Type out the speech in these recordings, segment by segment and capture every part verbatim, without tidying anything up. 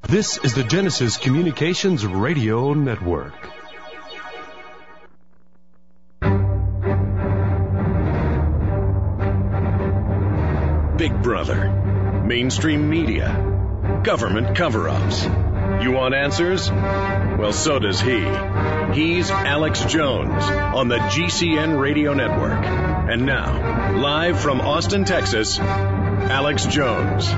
This is the Genesis Communications Radio Network. Big Brother, mainstream media, government cover-ups. You want answers? Well, so does he. He's Alex Jones on the G C N Radio Network. And now, live from Austin, Texas, Alex Jones.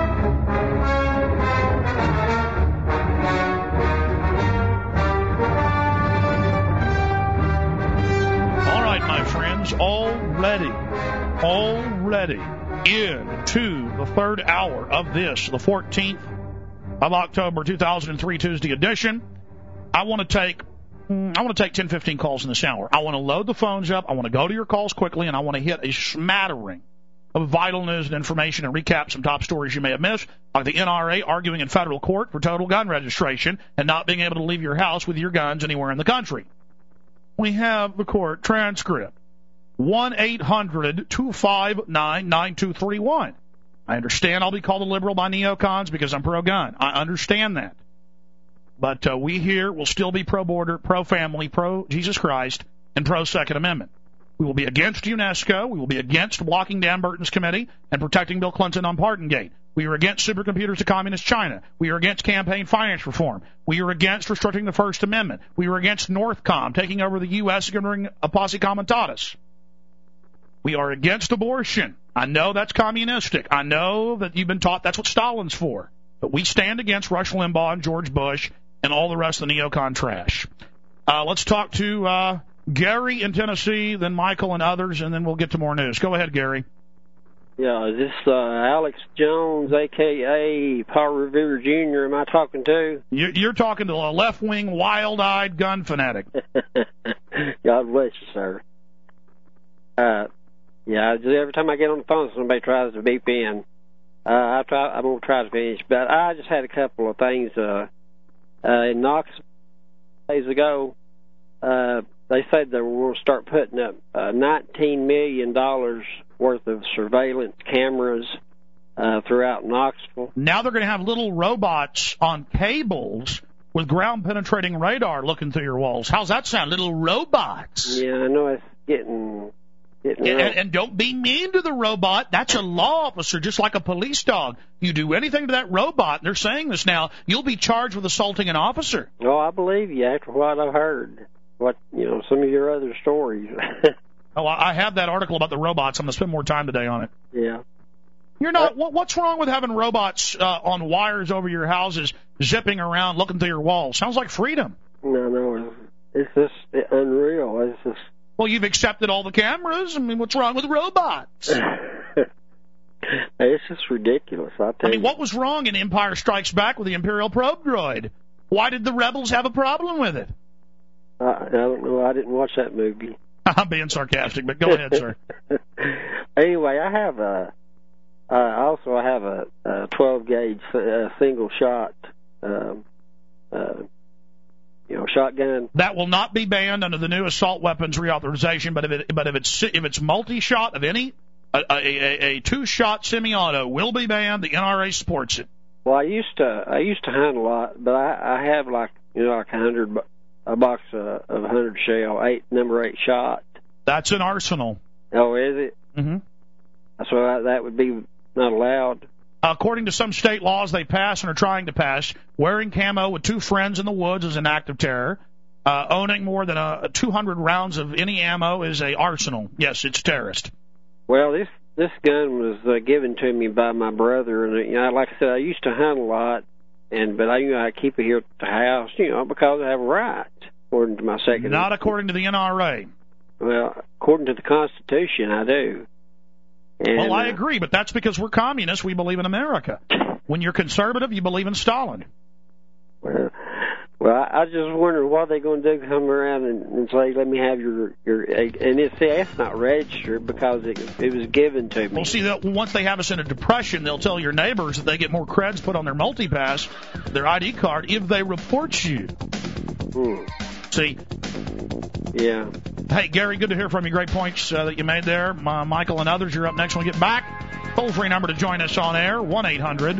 All right, my friends, already, already into the third hour of this, the fourteenth of October, two thousand three, Tuesday edition. I want to take I want to take ten, fifteen calls in this hour. I want to load the phones up. I want to go to your calls quickly, and I want to hit a smattering of vital news and information and recap some top stories you may have missed, like the N R A arguing in federal court for total gun registration and not being able to leave your house with your guns anywhere in the country. We have the court transcript. one eight hundred two five nine nine two three one. I understand I'll be called a liberal by neocons because I'm pro-gun. I understand that. But uh, we here will still be pro-border, pro-family, pro-Jesus Christ, and pro-Second Amendment. We will be against UNESCO. We will be against blocking Dan Burton's committee and protecting Bill Clinton on Pardongate. We are against supercomputers to communist China. We are against campaign finance reform. We are against restricting the First Amendment. We are against Northcom taking over the U S during a posse comitatus. We are against abortion. I know that's communistic. I know that you've been taught that's what Stalin's for. But we stand against Rush Limbaugh and George Bush and all the rest of the neocon trash. Uh, let's talk to uh, Gary in Tennessee, then Michael and others, and then we'll get to more news. Go ahead, Gary. Yeah, is this uh, Alex Jones, a k a. Paul Revere Junior, am I talking to? You're talking to a left-wing, wild-eyed gun fanatic. God bless you, sir. Uh, yeah, just every time I get on the phone, somebody tries to beep in. Uh, I try, I'm going to try to finish, but I just had a couple of things. Uh, uh, in Knoxville days ago, uh, they said they were going to start putting up uh, nineteen million dollars worth of surveillance cameras uh, throughout Knoxville. Now they're going to have little robots on cables with ground-penetrating radar looking through your walls. How's that sound? Little robots. Yeah, I know it's getting... getting and, and, and don't be mean to the robot. That's a law officer, just like a police dog. You do anything to that robot, and they're saying this now, you'll be charged with assaulting an officer. Oh, I believe you after what I've heard. What, you know, some of your other stories. Oh, I have that article about the robots. I'm going to spend more time today on it. Yeah. You're not. What, what's wrong with having robots uh, on wires over your houses, zipping around, looking through your walls? Sounds like freedom. No, no, it's, it's just unreal. It's just. Well, you've accepted all the cameras. I mean, what's wrong with robots? It's just ridiculous. I, tell I mean, you. what was wrong in Empire Strikes Back with the Imperial probe droid? Why did the rebels have a problem with it? I, I don't know. I didn't watch that movie. I'm being sarcastic, but go ahead, sir. Anyway, I have a. Uh, also, I have a, a twelve gauge uh, single shot. Um, uh, You know, shotgun. That will not be banned under the new assault weapons reauthorization. But if it, but if it's if it's multi-shot of any, a, a, a, a two-shot semi-auto will be banned. The N R A supports it. Well, I used to I used to hunt a lot, but I, I have like you know like a hundred a box uh, of a hundred shell, eight number eight shot. That's an arsenal. Oh, is it? Mm-hmm. So I, that would be not allowed. According to some state laws they pass and are trying to pass, wearing camo with two friends in the woods is an act of terror. Uh, owning more than a, two hundred rounds of any ammo is a arsenal. Yes, it's terrorist. Well, this this gun was uh, given to me by my brother, and you know, like I said, I used to hunt a lot, and but I you know I keep it here at the house, you know, because I have a right according to my second. Not according to the N R A. Well, according to the Constitution, I do. And, well, I agree, but that's because we're communists. We believe in America. When you're conservative, you believe in Stalin. Well, well I, I just wonder what they're going to do, come around and, and say, let me have your... your and it's, see, that's not registered because it, it was given to me. Well, see, that once they have us in a depression, they'll tell your neighbors that they get more creds put on their multi-pass, their I D card, if they report you. Hmm. See? Yeah. Hey, Gary, good to hear from you. Great points uh, that you made there. Uh, Michael and others, you're up next when we get back. Toll-free number to join us on air, one eight hundred two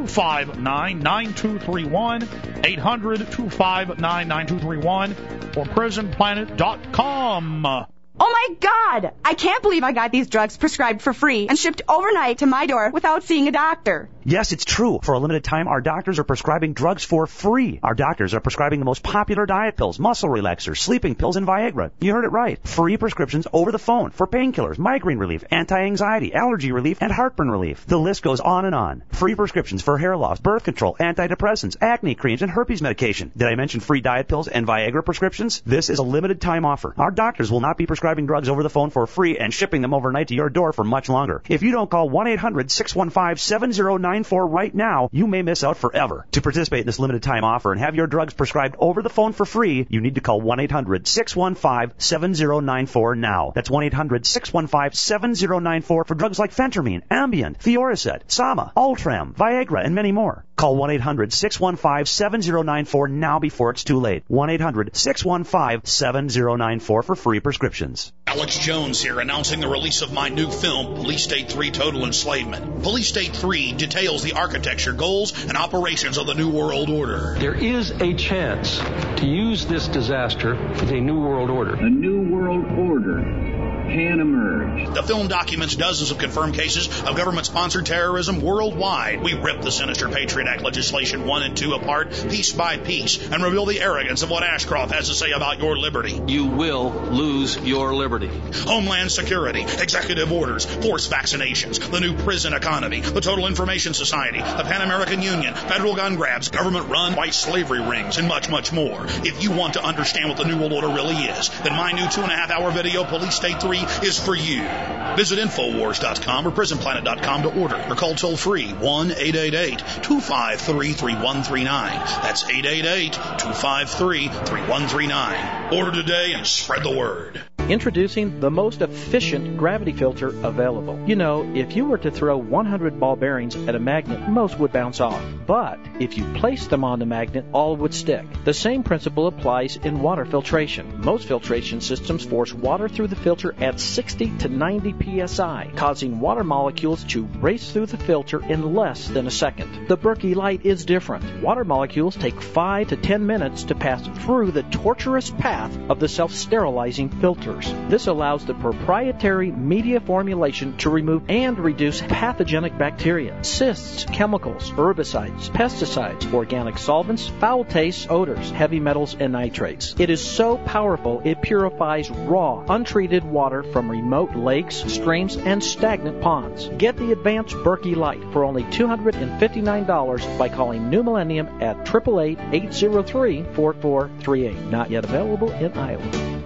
two five nine, nine two three one, eight hundred, two five nine, nine two three one, or prison planet dot com. Oh my God! I can't believe I got these drugs prescribed for free and shipped overnight to my door without seeing a doctor. Yes, it's true. For a limited time, our doctors are prescribing drugs for free. Our doctors are prescribing the most popular diet pills, muscle relaxers, sleeping pills, and Viagra. You heard it right. Free prescriptions over the phone for painkillers, migraine relief, anti-anxiety, allergy relief, and heartburn relief. The list goes on and on. Free prescriptions for hair loss, birth control, antidepressants, acne creams, and herpes medication. Did I mention free diet pills and Viagra prescriptions? This is a limited time offer. Our doctors will not be prescribing drugs over the phone for free and shipping them overnight to your door for much longer. If you don't call one eight hundred, six one five, seven zero nine four right now, you may miss out forever. To participate in this limited time offer and have your drugs prescribed over the phone for free, you need to call one eight hundred, six one five, seven zero nine four now. That's one eight hundred, six one five, seven zero nine four for drugs like Phentermine, Ambien, Thioricet, Sama, Ultram, Viagra, and many more. Call one eight hundred, six one five, seven zero nine four now before it's too late. one eight hundred, six one five, seven zero nine four for free prescriptions. Alex Jones here, announcing the release of my new film, Police State three Total Enslavement. Police State three details the architecture, goals, and operations of the New World Order. There is a chance to use this disaster as a New World Order. A New World Order can emerge. The film documents dozens of confirmed cases of government-sponsored terrorism worldwide. We rip the sinister Patriot Act legislation one and two apart, piece by piece, and reveal the arrogance of what Ashcroft has to say about your liberty. You will lose your liberty. Homeland Security, executive orders, forced vaccinations, the new prison economy, the Total Information Society, the Pan American Union, federal gun grabs, government-run white slavery rings, and much, much more. If you want to understand what the New World Order really is, then my new two-and-a-half-hour video, Police State three, is for you. Visit Infowars dot com or Prison Planet dot com to order, or call toll-free one eight eight eight, two five three, three one three nine. That's eight eight eight, two five three, three one three nine. Order today and spread the word. Introducing the most efficient gravity filter available. You know, if you were to throw one hundred ball bearings at a magnet, most would bounce off. But if you place them on the magnet, all would stick. The same principle applies in water filtration. Most filtration systems force water through the filter at sixty to ninety P S I, causing water molecules to race through the filter in less than a second. The Berkey Light is different. Water molecules take five to ten minutes to pass through the tortuous path of the self-sterilizing filters. This allows the proprietary media formulation to remove and reduce pathogenic bacteria, cysts, chemicals, herbicides, pesticides, organic solvents, foul tastes, odors, heavy metals, and nitrates. It is so powerful it purifies raw, untreated water from remote lakes, streams, and stagnant ponds. Get the advanced Berkey Light for only two hundred fifty-nine dollars by calling New Millennium at eight eight eight, eight zero three, four four three eight. Not yet available in Iowa.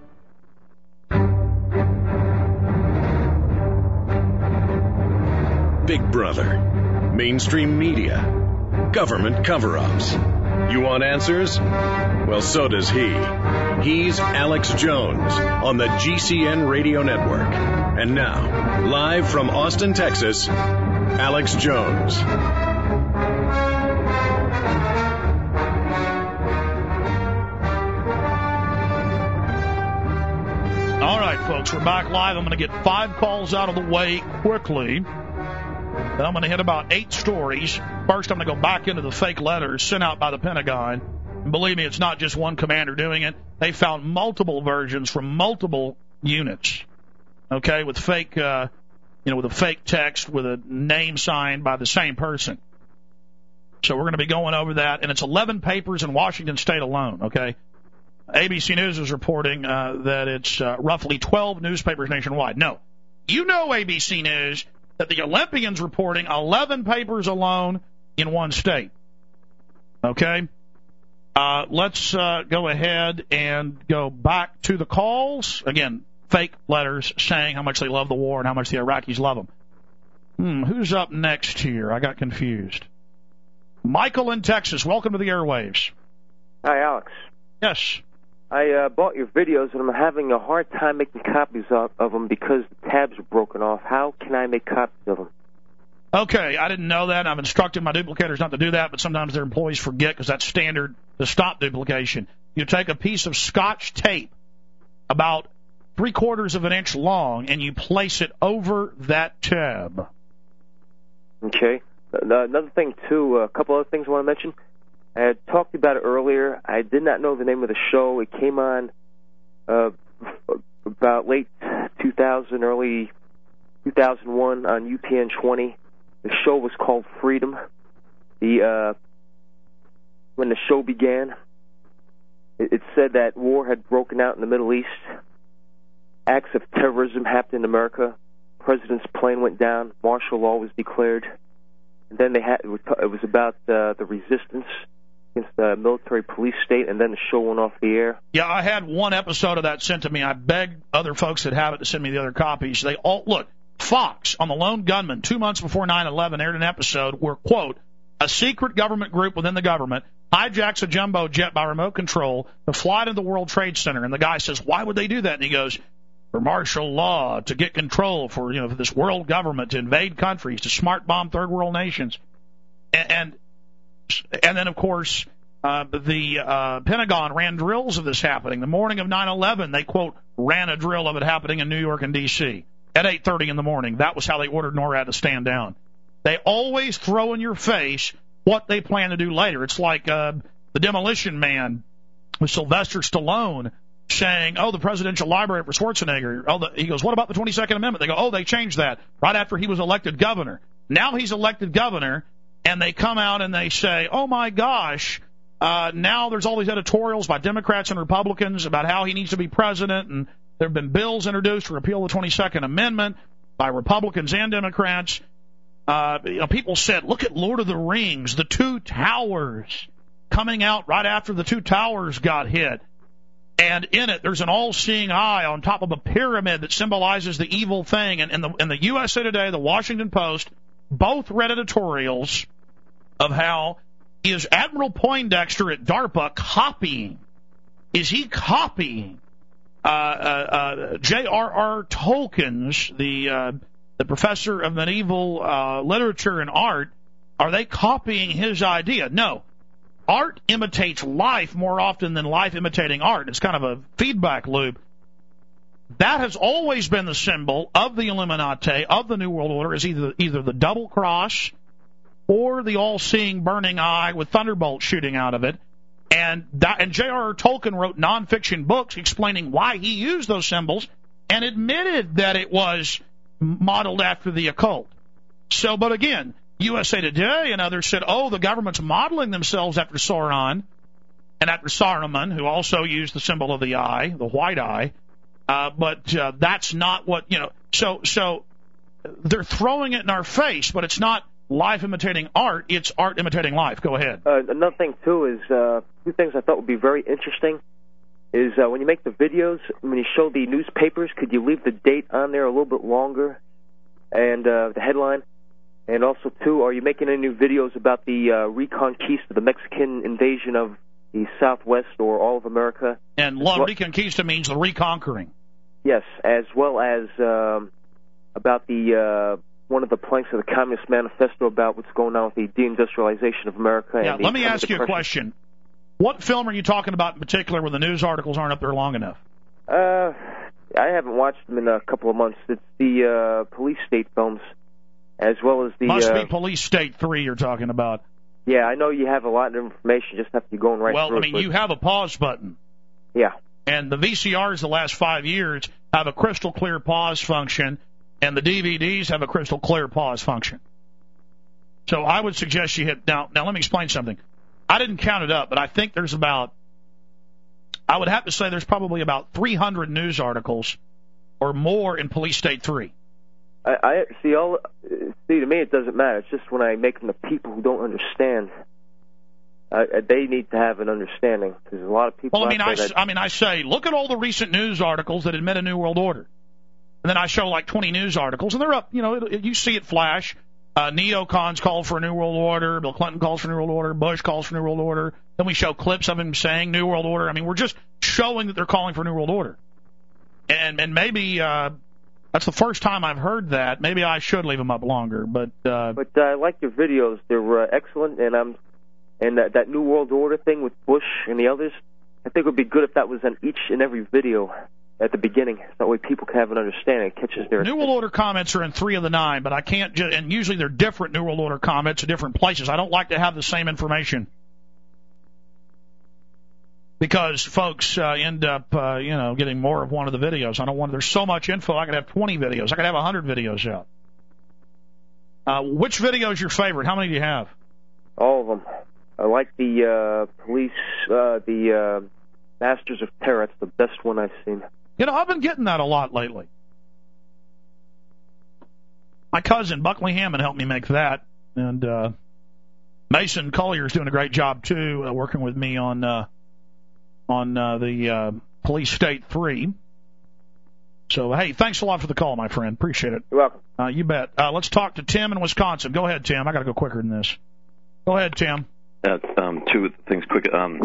Big Brother, mainstream media, government cover-ups. You want answers? Well, so does he. He's Alex Jones on the G C N Radio Network. And now, live from Austin, Texas, Alex Jones. All right, folks, we're back live. I'm going to get five calls out of the way quickly. Then I'm going to hit about eight stories. First, I'm going to go back into the fake letters sent out by the Pentagon. And believe me, it's not just one commander doing it. They found multiple versions from multiple units, okay, with fake, uh, you know, with a fake text with a name signed by the same person. So we're going to be going over that, and it's eleven papers in Washington State alone, okay? A B C News is reporting uh, that it's uh, roughly twelve newspapers nationwide. No, you know A B C News that the Olympians reporting eleven papers alone in one state. Okay? Uh, let's uh, go ahead and go back to the calls. Again, fake letters saying how much they love the war and how much the Iraqis love them. Hmm, who's up next here? I got confused. Michael in Texas, welcome to the airwaves. Hi, Alex. Yes. I uh, bought your videos, and I'm having a hard time making copies of, of them because the tabs are broken off. How can I make copies of them? Okay, I didn't know that. I've instructed my duplicators not to do that, but sometimes their employees forget because that's standard to stop duplication. You take a piece of Scotch tape about three quarters of an inch long, and you place it over that tab. Okay. Another thing, too, a couple other things I want to mention. I had talked about it earlier. I did not know the name of the show. It came on uh, about late two thousand, early two thousand one on U P N twenty. The show was called Freedom. The uh, when the show began, it, it said that war had broken out in the Middle East. Acts of terrorism happened in America. President's plane went down. Martial law was declared. And then they had it was about uh, the resistance against the military police state, and then the show went off the air. Yeah, I had one episode of that sent to me. I begged other folks that have it to send me the other copies. They all look. Fox on the Lone Gunman, two months before nine eleven, aired an episode where, quote, a secret government group within the government hijacks a jumbo jet by remote control to fly to the World Trade Center. And the guy says, why would they do that? And he goes, for martial law, to get control, for, you know, for this world government to invade countries, to smart bomb third world nations. And and, and then, of course, uh, the uh, Pentagon ran drills of this happening. The morning of nine eleven, they, quote, ran a drill of it happening in New York and D C at eight thirty in the morning. That was how they ordered NORAD to stand down. They always throw in your face what they plan to do later. It's like uh, the Demolition Man with Sylvester Stallone saying, oh, the Presidential Library for Schwarzenegger. Oh, the, he goes, what about the twenty-second Amendment? They go, oh, they changed that right after he was elected governor. Now he's elected governor, and they come out and they say, oh, my gosh, uh, now there's all these editorials by Democrats and Republicans about how he needs to be president, and there have been bills introduced to repeal the twenty-second Amendment by Republicans and Democrats. Uh, you know, people said, look at Lord of the Rings, the Two Towers, coming out right after the Two Towers got hit. And in it, there's an all-seeing eye on top of a pyramid that symbolizes the evil thing. And in the, in the U S A Today, the Washington Post, both read editorials of how is Admiral Poindexter at DARPA copying? Is he copying uh, uh, uh, J R R Tolkien's, the uh, the professor of medieval uh, literature and art? Are they copying his idea? No. Art imitates life more often than life imitating art. It's kind of a feedback loop. That has always been the symbol of the Illuminati, of the New World Order, is either either the double cross or the all-seeing burning eye with thunderbolts shooting out of it. And that, and J R R Tolkien wrote nonfiction books explaining why he used those symbols and admitted that it was modeled after the occult. So, but again, U S A Today and others said, oh, the government's modeling themselves after Sauron and after Saruman, who also used the symbol of the eye, the white eye. Uh, but uh, that's not what, you know, so so they're throwing it in our face, but it's not life imitating art, it's art imitating life. Go ahead. Uh, another thing, too, is uh, two things I thought would be very interesting is uh, when you make the videos, when you show the newspapers, could you leave the date on there a little bit longer and uh, the headline? And also, too, are you making any new videos about the uh, reconquista, the Mexican invasion of the Southwest or all of America? And La Reconquista means the reconquering. Yes, as well as um, about the uh, one of the planks of the Communist Manifesto about what's going on with the deindustrialization of America. Yeah, and let me ask you a question. What film are you talking about in particular where the news articles aren't up there long enough? Uh, I haven't watched them in a couple of months. It's the uh, police state films. As well as the... Must uh, be Police State three you're talking about. Yeah, I know you have a lot of information, just have to be going right well, through Well, I mean, it, you have a pause button. Yeah. And the V C Rs the last five years have a crystal clear pause function, and the D V Ds have a crystal clear pause function. So I would suggest you hit... Now, now let me explain something. I didn't count it up, but I think there's about... I would have to say there's probably about three hundred news articles or more in Police State three. I, I see all. See, to me, it doesn't matter. It's just when I make them the people who don't understand. Uh, they need to have an understanding because a lot of people. Well, I mean, I, that, I mean, I say, look at all the recent news articles that admit a new world order, and then I show like twenty news articles, and they're up. You know, it, it, you see it flash. Uh, neocons call for a new world order. Bill Clinton calls for a new world order. Bush calls for a new world order. Then we show clips of him saying new world order. I mean, we're just showing that they're calling for a new world order, and and maybe. Uh, That's the first time I've heard that. Maybe I should leave them up longer, but uh, but uh, I like your videos. They're uh, excellent, and I'm and that, that New World Order thing with Bush and the others. I think it would be good if that was on each and every video. at the beginning. That way people can have an understanding. It catches their New World Order comments are in three of the nine, but I can't just, and usually they're different New World Order comments at different places. I don't like to have the same information because folks uh, end up, uh, you know, getting more of one of the videos. I don't want, there's so much info, I could have twenty videos. I could have one hundred videos out. Uh, which video is your favorite? How many do you have? All of them. I like the uh, police, uh, the uh, Masters of Terror. It's the best one I've seen. You know, I've been getting that a lot lately. My cousin, Buckley Hammond, helped me make that. And uh, Mason Collier's doing a great job, too, uh, working with me on uh, on uh, the uh, Police State three. So, hey, thanks a lot for the call, my friend. Appreciate it. You're welcome. Uh, you bet. Uh, let's talk to Tim in Wisconsin. Go ahead, Tim. I got to go quicker than this. Go ahead, Tim. Uh, um, two things quick. Um,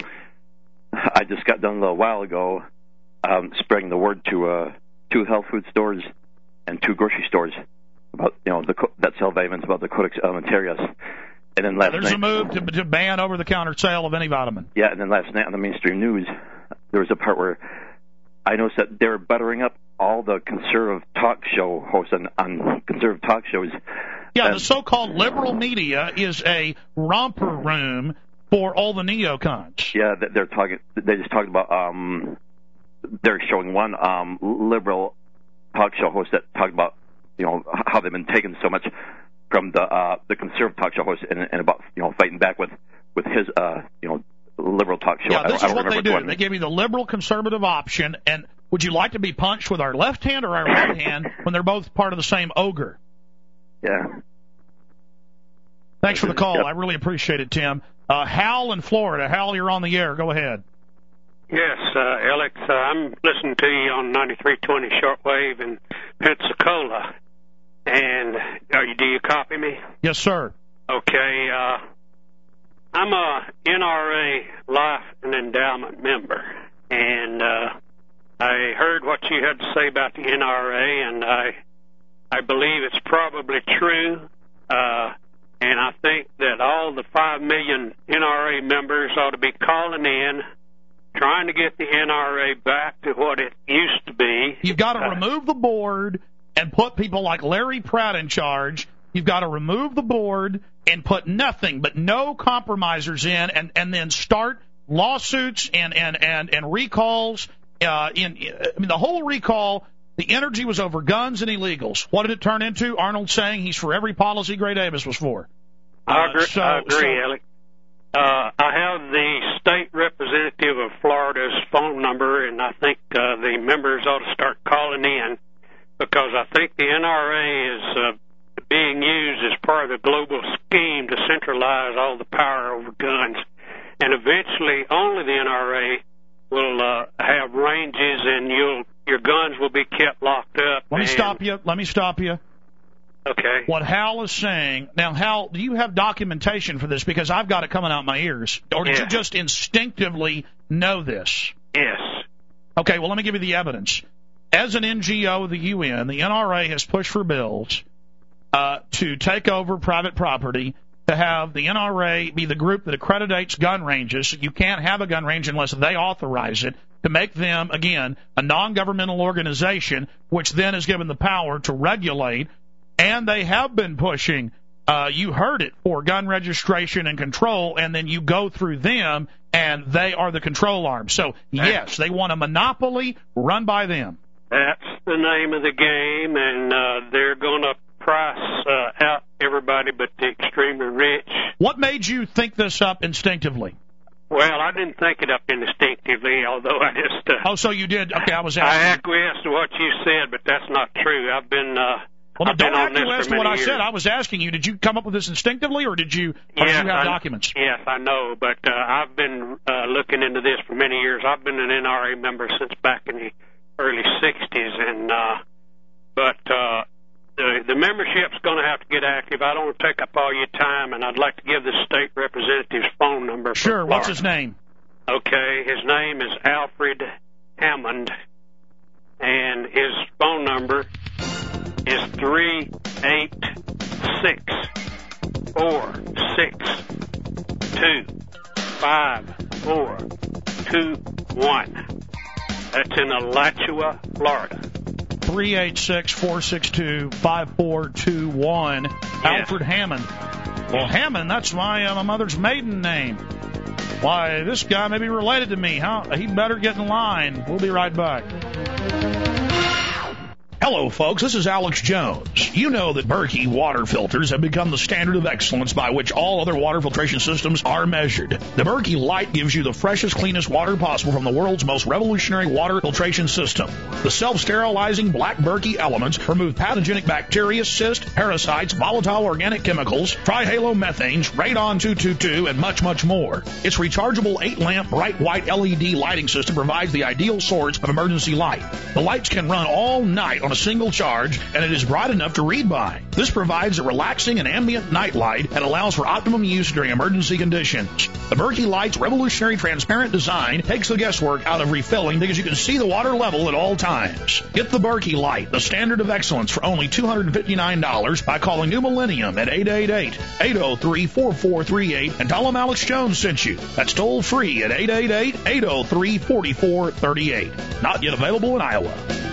I just got done a little while ago um, spreading the word to uh, two health food stores and two grocery stores about, you know, the, that sell vitamins, about the Codex Alimentarius. And then last There's night, a move to, to ban over-the-counter sale of any vitamin. Yeah, and then last night on the mainstream news, there was a part where I noticed that they were buttering up all the conservative talk show hosts on, on conservative talk shows. Yeah, and, the so-called liberal media is a romper room for all the neocons. Yeah, they're talking. They just talked about. Um, they're showing one um, liberal talk show host that talked about, you know, how they've been taking so much from the uh, the conservative talk show host, and, and about, you know, fighting back with with his uh, you know, liberal talk show. Yeah, this I, is I what they do. One. They give you the liberal conservative option, and would you like to be punched with our left hand or our right hand when they're both part of the same ogre? Yeah. Thanks for the call. Yep. I really appreciate it, Tim. Uh, Hal in Florida. Hal, you're on the air. Go ahead. Yes, uh, Alex, uh, I'm listening to you on ninety-three twenty shortwave in Pensacola. And are you, do you copy me? Yes, sir. Okay. Uh, I'm a N R A Life and Endowment member, and uh, I heard what you had to say about the N R A, and I I believe it's probably true. Uh, and I think that all the five million N R A members ought to be calling in, trying to get the N R A back to what it used to be. You've got to uh, remove the board and put people like Larry Pratt in charge. You've got to remove the board and put nothing but no compromisers in, and, and then start lawsuits and, and, and, and recalls. Uh, in, I mean, the whole recall, the energy was over guns and illegals. What did it turn into? Arnold saying he's for every policy Gray Davis was for. Uh, I agree, so, I agree so, Alex. Uh, I have the state representative of Florida's phone number, and I think uh, the members ought to start calling in, because I think the N R A is uh, being used as part of the global scheme to centralize all the power over guns. And eventually only the N R A will uh, have ranges, and you'll your guns will be kept locked up. Let me and, stop you. Let me stop you. Okay. What Hal is saying, now, Hal, do you have documentation for this? Because I've got it coming out my ears. Or did yeah. you just instinctively know this? Yes. Okay, well, let me give you the evidence. As an N G O of the U N, the N R A has pushed for bills uh, to take over private property, to have the N R A be the group that accreditates gun ranges. You can't have a gun range unless they authorize it, to make them, again, a non-governmental organization, which then is given the power to regulate. And they have been pushing, uh, you heard it, for gun registration and control, and then you go through them, and they are the control arm. So, yes, they want a monopoly run by them. That's the name of the game, and uh, they're going to price uh, out everybody but the extremely rich. What made you think this up instinctively? Well, I didn't think it up instinctively, although I just... Uh, oh, so you did? Okay, I was asking. I acquiesced to what you said, but that's not true. I've been... Uh, Well, I've don't been on this acquiesce for to what many I years. said. I was asking you, did you come up with this instinctively, or did you, or yes, did you have I, documents? Yes, I know, but uh, I've been uh, looking into this for many years. I've been an N R A member since back in the early sixties, and uh, but uh, the, the membership's going to have to get active. I don't want to take up all your time, and I'd like to give the state representative's phone number. Sure, what's his name? Okay, his name is Alfred Hammond, and his phone number is three eight six four six two five four two one. That's in Alachua, Alachua, Florida. three eight six, four six two, five four two one. Yes. Alfred Hammond. Well, Hammond, that's my, uh, my mother's maiden name. Why, this guy may be related to me. Huh? He'd better get in line. We'll be right back. Hello, folks. This is Alex Jones. You know that Berkey water filters have become the standard of excellence by which all other water filtration systems are measured. The Berkey Light gives you the freshest, cleanest water possible from the world's most revolutionary water filtration system. The self-sterilizing black Berkey elements remove pathogenic bacteria, cysts, parasites, volatile organic chemicals, trihalomethanes, radon two twenty-two, and much, much more. Its rechargeable eight-lamp bright white L E D lighting system provides the ideal source of emergency light. The lights can run all night on a single charge, and it is bright enough to read by. This provides a relaxing and ambient night light and allows for optimum use during emergency conditions. The Berkey Light's revolutionary transparent design takes the guesswork out of refilling because you can see the water level at all times. Get the Berkey Light, the standard of excellence, for only two hundred fifty-nine dollars by calling New Millennium at eight eight eight, eight oh three, four four three eight and tell them Alex Jones sent you. That's toll free at eight eight eight, eight oh three, four four three eight. Not yet available in Iowa.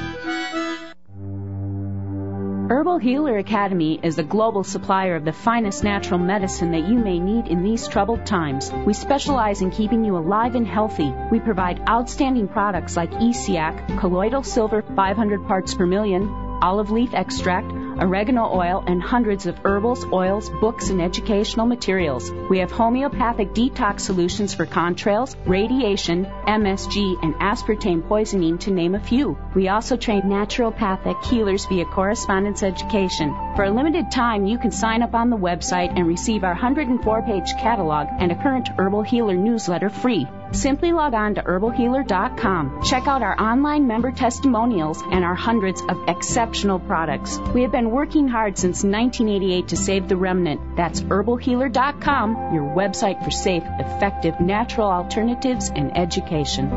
Herbal Healer Academy is a global supplier of the finest natural medicine that you may need in these troubled times. We specialize in keeping you alive and healthy. We provide outstanding products like E C A C, colloidal silver five hundred parts per million, olive leaf extract, oregano oil, and hundreds of herbals, oils, books, and educational materials. We have homeopathic detox solutions for contrails, radiation, M S G, and aspartame poisoning, to name a few. We also train naturopathic healers via correspondence education. For a limited time, you can sign up on the website and receive our one hundred four page catalog and a current Herbal Healer newsletter free. Simply log on to herbal healer dot com. Check out our online member testimonials and our hundreds of exceptional products. We have been working hard since nineteen eighty-eight to save the remnant. That's herbal healer dot com, your website for safe, effective, natural alternatives and education.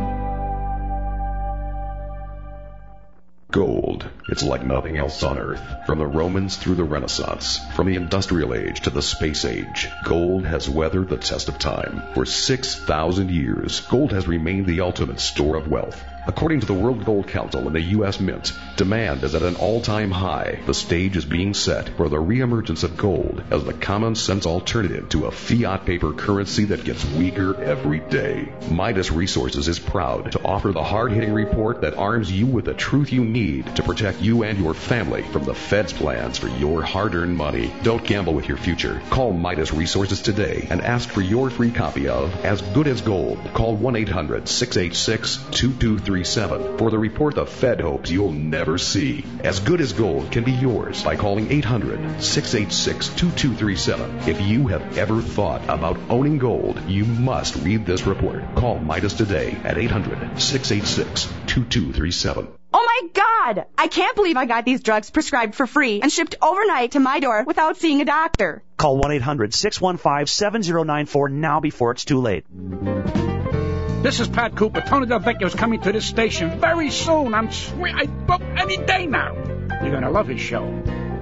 Gold. It's like nothing else on Earth. From the Romans through the Renaissance, from the Industrial Age to the Space Age, gold has weathered the test of time. For six thousand years, gold has remained the ultimate store of wealth. According to the World Gold Council and the U S Mint, demand is at an all-time high. The stage is being set for the reemergence of gold as the common-sense alternative to a fiat paper currency that gets weaker every day. Midas Resources is proud to offer the hard-hitting report that arms you with the truth you need to protect you and your family from the Fed's plans for your hard-earned money. Don't gamble with your future. Call Midas Resources today and ask for your free copy of As Good as Gold. Call one eight hundred, six eight six, two two three seven for the report the Fed hopes you'll never see. As Good as Gold can be yours by calling eight hundred, six eight six, two two three seven. If you have ever thought about owning gold, you must read this report. Call Midas today at eight hundred, six eight six, two two three seven. Oh my God! I can't believe I got these drugs prescribed for free and shipped overnight to my door without seeing a doctor. Call one eight hundred, six one five, seven zero nine four now before it's too late. This is Pat Cooper. Tony Del Vecchio's coming to this station very soon. I'm swear I book any day now. You're gonna love his show.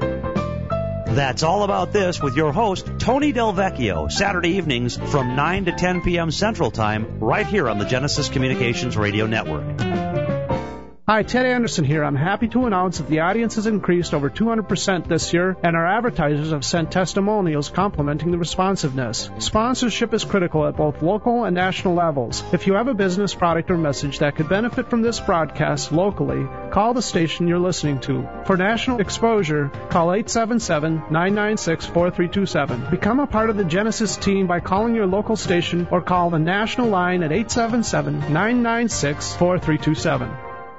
That's all about this with your host, Tony Del Vecchio, Saturday evenings from nine to ten p.m. Central Time, right here on the Genesis Communications Radio Network. Hi, Ted Anderson here. I'm happy to announce that the audience has increased over two hundred percent this year, and our advertisers have sent testimonials complimenting the responsiveness. Sponsorship is critical at both local and national levels. If you have a business, product, or message that could benefit from this broadcast locally, call the station you're listening to. For national exposure, call eight seven seven, nine nine six, four three two seven. Become a part of the Genesis team by calling your local station or call the national line at eight seven seven, nine nine six, four three two seven.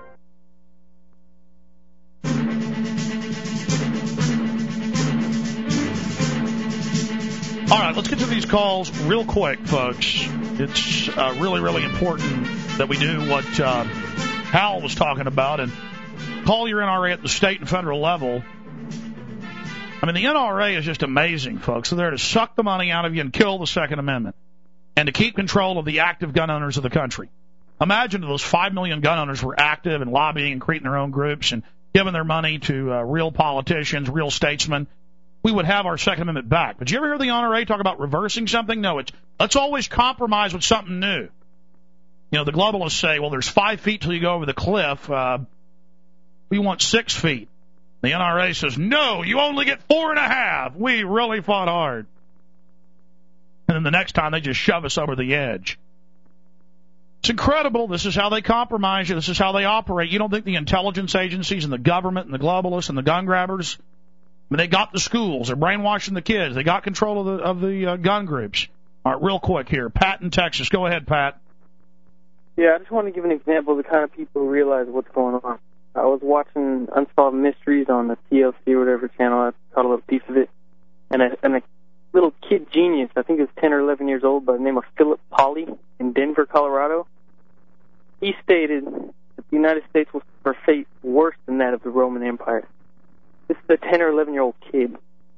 All right, let's get to these calls real quick, folks. It's uh, really, really important that we do what uh, Hal was talking about and call your N R A at the state and federal level. I mean, the N R A is just amazing, folks. They're there to suck the money out of you and kill the Second Amendment and to keep control of the active gun owners of the country. Imagine if those five million gun owners were active and lobbying and creating their own groups and giving their money to uh, real politicians, real statesmen. We would have our Second Amendment back. But did you ever hear the N R A talk about reversing something? No, it's let's always compromise with something new. You know, the globalists say, well, there's five feet till you go over the cliff. Uh, we want six feet. The N R A says, no, you only get four and a half. We really fought hard. And then the next time they just shove us over the edge. It's incredible. This is how they compromise you. This is how they operate. You don't think the intelligence agencies and the government and the globalists and the gun grabbers, I mean, they got the schools. They're brainwashing the kids. They got control of the, of the uh, gun groups. All right, real quick here. Pat in Texas. Go ahead, Pat. Yeah, I just want to give an example of the kind of people who realize what's going on. I was watching Unsolved Mysteries on the T L C or whatever channel. I caught a little piece of it. And a, and a little kid genius, I think he was ten or eleven years old, by the name of Philip Polly in Denver, Colorado. He stated that the United States will suffer a fate worse than that of the Roman Empire. This is a ten or eleven-year-old kid.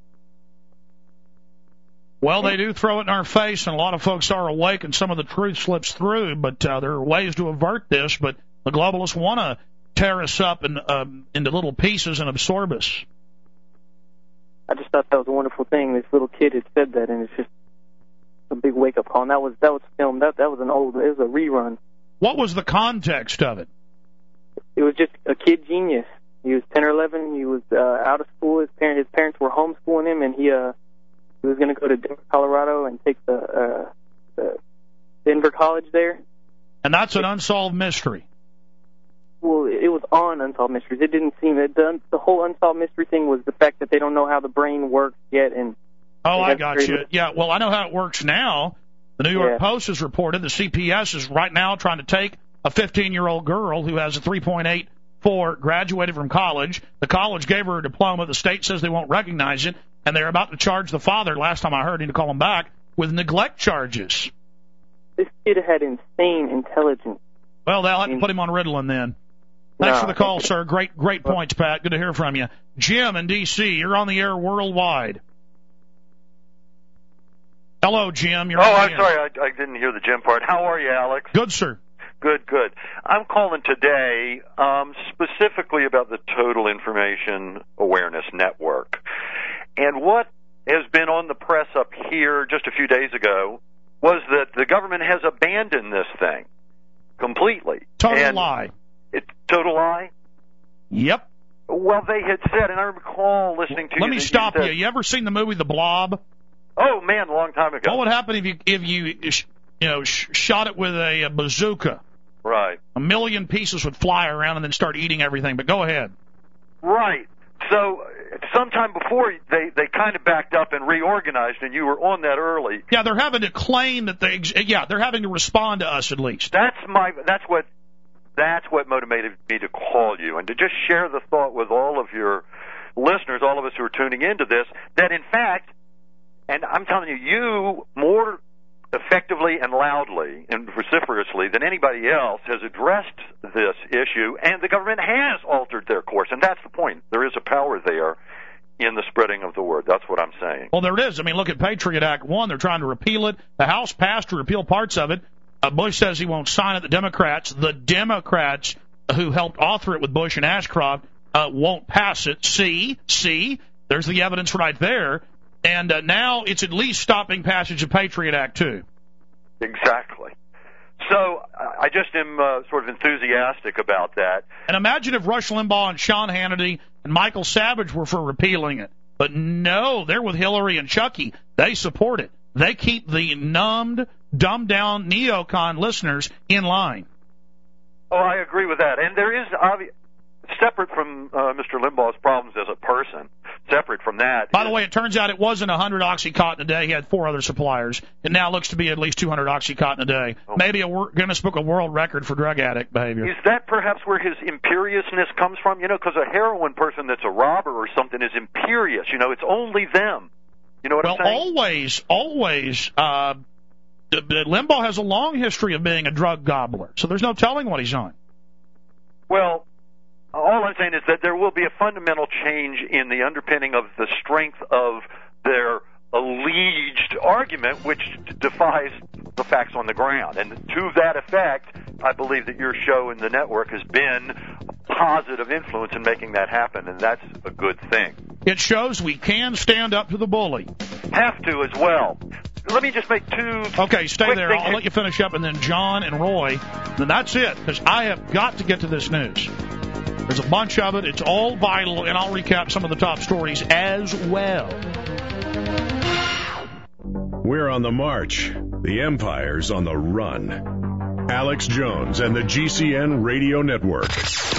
Well, they do throw it in our face, and a lot of folks are awake, and some of the truth slips through, but uh, there are ways to avert this, but the globalists want to tear us up in, um, into little pieces and absorb us. I just thought that was a wonderful thing. This little kid had said that, and it's just a big wake-up call. And that was that was filmed. That that was an old. It was a rerun. What was the context of it? It was just a kid genius. He was ten or eleven. He was uh, out of school. His parents his parents were homeschooling him, and he uh he was going to go to Denver, Colorado, and take the uh, the Denver College there. And that's an unsolved mystery. Well, it was on Unsolved Mysteries. It didn't seem that the, the whole Unsolved Mystery thing was the fact that they don't know how the brain works yet. And oh, I got you. Yeah, well, I know how it works now. The New York yeah. Post has reported the C P S is right now trying to take a fifteen-year-old girl who has a three point eight four, graduated from college. The college gave her a diploma. The state says they won't recognize it, and they're about to charge the father, last time I heard, need to call him back, with neglect charges. This kid had insane intelligence. Well, they'll have to put him on Ritalin then. Thanks no, for the call, sir. Great, great points, Pat. Good to hear from you. Jim in D C, you're on the air worldwide. Hello, Jim. You're oh, on I'm the sorry. air. I, I didn't hear the Jim part. How are you, Alex? Good, sir. Good, good. I'm calling today um, specifically about the Total Information Awareness Network. And what has been on the press up here just a few days ago was that the government has abandoned this thing completely. Total and lie. It, total lie? Yep. Well, they had said, and I recall listening to Let you. me stop you, you. You ever seen the movie The Blob? Oh, man, a long time ago. What would happen if you, if you, you know, sh- shot it with a, a bazooka? Right. A million pieces would fly around and then start eating everything. But go ahead. Right. So sometime before, they, they kind of backed up and reorganized, and you were on that early. Yeah, they're having to claim that they, yeah, they're having to respond to us at least. That's my, that's what, that's what motivated me to call you and to just share the thought with all of your listeners, all of us who are tuning into this, that in fact, and I'm telling you, you more effectively and loudly and vociferously than anybody else has addressed this issue, and the government has altered their course, and that's the point. There is a power there in the spreading of the word. That's what I'm saying. Well, there it is. I mean, look at Patriot Act one. They're trying to repeal it. The House passed to repeal parts of it. Uh, Bush says he won't sign it. The Democrats, the Democrats who helped author it with Bush and Ashcroft, uh, won't pass it. See? See? There's the evidence right there. And uh, now it's at least stopping passage of Patriot Act two. Exactly. So I just am uh, sort of enthusiastic about that. And imagine if Rush Limbaugh and Sean Hannity and Michael Savage were for repealing it. But no, they're with Hillary and Chucky. They support it. They keep the numbed, dumbed-down neocon listeners in line. Oh, I agree with that. And there is obvious. Separate from uh, Mister Limbaugh's problems as a person, separate from that. By the way, it turns out it wasn't one hundred Oxycontin a day. He had four other suppliers. It now looks to be at least two hundred Oxycontin a day. Oh. Maybe a Guinness Book of World Record for drug addict behavior. Is that perhaps where his imperiousness comes from? You know, because a heroin person that's a robber or something is imperious. You know, it's only them. You know what well, I'm saying? Well, always, always, uh, Limbaugh has a long history of being a drug gobbler, so there's no telling what he's on. Well, all I'm saying is that there will be a fundamental change in the underpinning of the strength of their alleged argument, which defies the facts on the ground. And to that effect, I believe that your show and the network has been a positive influence in making that happen, and that's a good thing. It shows we can stand up to the bully. Have to as well. let me just make two. Okay, stay quick there. things. I'll let you finish up, and then John and Roy. Then that's it, because I have got to get to this news. There's a bunch of it. It's all vital, and I'll recap some of the top stories as well. We're on the march. The Empire's on the run. Alex Jones and the G C N Radio Network.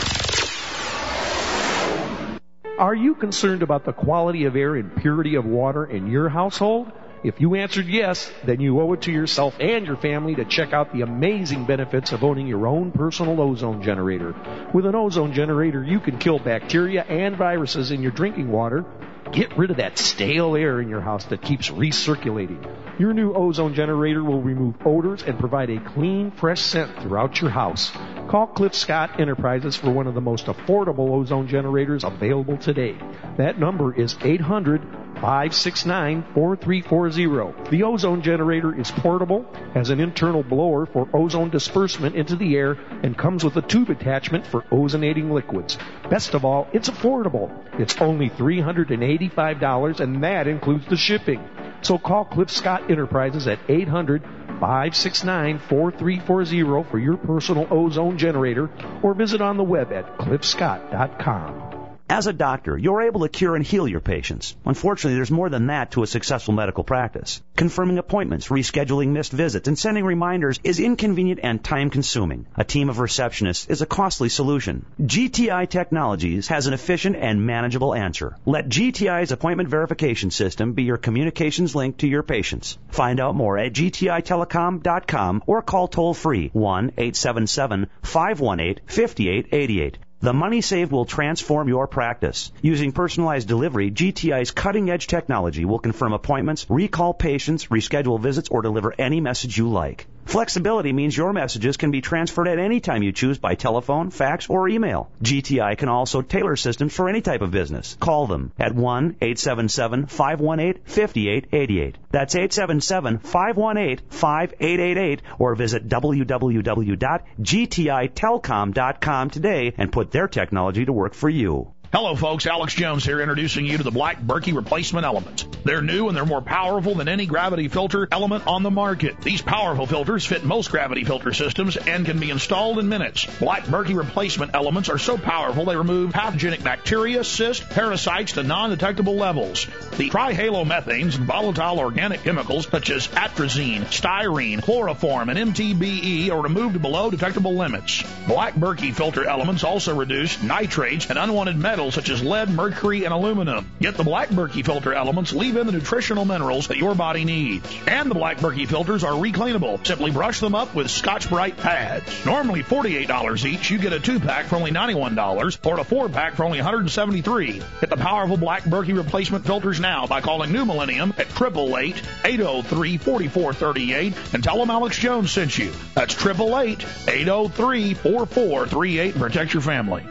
Are you concerned about the quality of air and purity of water in your household? If you answered yes, then you owe it to yourself and your family to check out the amazing benefits of owning your own personal ozone generator. With an ozone generator, you can kill bacteria and viruses in your drinking water. Get rid of that stale air in your house that keeps recirculating. Your new ozone generator will remove odors and provide a clean, fresh scent throughout your house. Call Cliff Scott Enterprises for one of the most affordable ozone generators available today. That number is eight hundred, five six nine, four three four zero. The ozone generator is portable, has an internal blower for ozone disbursement into the air, and comes with a tube attachment for ozonating liquids. Best of all, it's affordable. It's only three hundred eighty-five dollars, and that includes the shipping. So call Cliff Scott Enterprises at eight hundred, five six nine, four three four zero for your personal ozone generator, or visit on the web at cliff scott dot com. As a doctor, you're able to cure and heal your patients. Unfortunately, there's more than that to a successful medical practice. Confirming appointments, rescheduling missed visits, and sending reminders is inconvenient and time-consuming. A team of receptionists is a costly solution. G T I Technologies has an efficient and manageable answer. Let G T I's appointment verification system be your communications link to your patients. Find out more at G T I telecom dot com or call toll-free one eight seven seven, five one eight, five eight eight eight. The money saved will transform your practice. Using personalized delivery, G T I's cutting-edge technology will confirm appointments, recall patients, reschedule visits, or deliver any message you like. Flexibility means your messages can be transferred at any time you choose by telephone, fax, or email. G T I can also tailor systems for any type of business. Call them at one eight seven seven, five one eight, five eight eight eight. That's eight seven seven, five one eight, five eight eight eight, or visit w w w dot g t i telcom dot com today and put their technology to work for you. Hello, folks. Alex Jones here, introducing you to the Black Berkey replacement elements. They're new and they're more powerful than any gravity filter element on the market. These powerful filters fit most gravity filter systems and can be installed in minutes. Black Berkey replacement elements are so powerful they remove pathogenic bacteria, cysts, parasites to non-detectable levels. The trihalomethanes and volatile organic chemicals such as atrazine, styrene, chloroform, and M T B E are removed below detectable limits. Black Berkey filter elements also reduce nitrates and unwanted metals such as lead, mercury, and aluminum. Get the Black Berkey filter elements, leave in the nutritional minerals that your body needs. And the Black Berkey filters are recleanable. Simply brush them up with Scotch-Brite pads. Normally forty-eight dollars each, you get a two-pack for only ninety-one dollars or a four-pack for only one hundred seventy-three dollars. Get the powerful Black Berkey replacement filters now by calling New Millennium at eight eight eight, eight oh three, four four three eight and tell them Alex Jones sent you. That's eight eight eight, eight oh three, four four three eight and protect your family.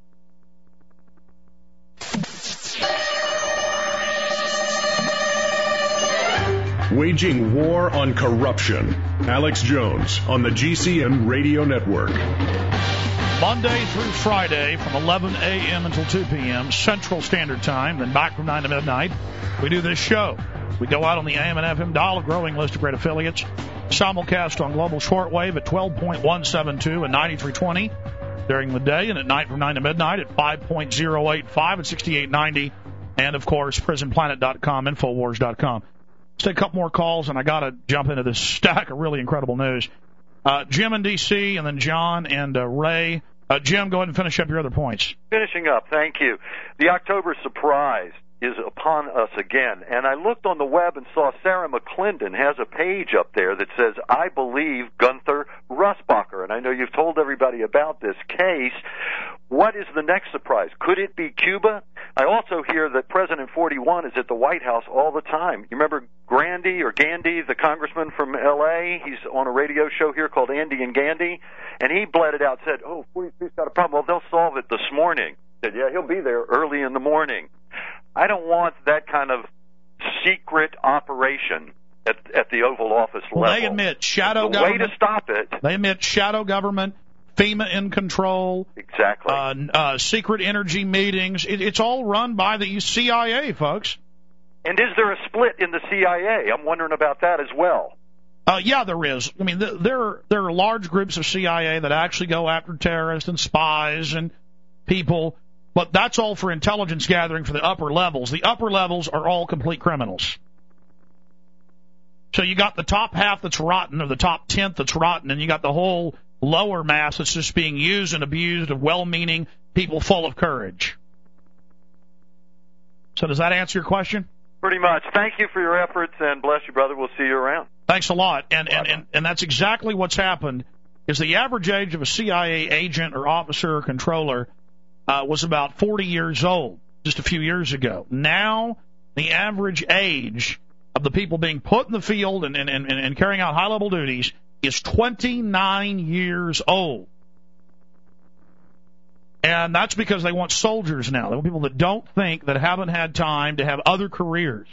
Waging war on corruption. Alex Jones on the G C N Radio Network. Monday through Friday from eleven a.m. until two p.m. Central Standard Time, then back from nine to midnight, we do this show. We go out on the A M and F M dial, a growing list of great affiliates. Simulcast on global shortwave at twelve point one seven two and ninety-three twenty during the day, and at night from nine to midnight at five point oh eight five and sixty-eight ninety, and, of course, prison planet dot com, infowars dot com. Let's take a couple more calls, and I got to jump into this stack of really incredible news. Uh, Jim in D C, and then John and uh, Ray. Uh, Jim, go ahead and finish up your other points. Finishing up, thank you. The October surprise is upon us again, and I looked on the web and saw Sarah McClendon has a page up there that says, I believe Gunther Russbacher, and I know you've told everybody about this case. What is the next surprise? Could it be Cuba? I also hear that President forty-one is at the White House all the time. You remember Grandy or Gandy, the congressman from L A? He's on a radio show here called Andy and Gandy, and he bled it out, said, oh, forty-two's got a problem. Well, they'll solve it this morning. Said, yeah, he'll be there early in the morning. I don't want that kind of secret operation at, at the Oval Office level. Well, they admit shadow the government. Way to stop it. They admit shadow government, FEMA in control. Exactly. Uh, uh, secret energy meetings. It, it's all run by the C I A, folks. And is there a split in the C I A? I'm wondering about that as well. Uh, yeah, there is. I mean, th- there there are large groups of C I A that actually go after terrorists and spies and people, but that's all for intelligence gathering for the upper levels. The upper levels are all complete criminals. So you got the top half that's rotten, or the top tenth that's rotten, and you got the whole lower mass that's just being used and abused of well-meaning people full of courage. So does that answer your question? Pretty much. Thank you for your efforts, and bless you, brother. We'll see you around. Thanks a lot. And and, and, and that's exactly what's happened, is the average age of a C I A agent or officer or controller uh, was about forty years old just a few years ago. Now the average age of the people being put in the field and, and, and, and carrying out high-level duties is twenty-nine years old. And that's because they want soldiers now. They want people that don't think, that haven't had time to have other careers.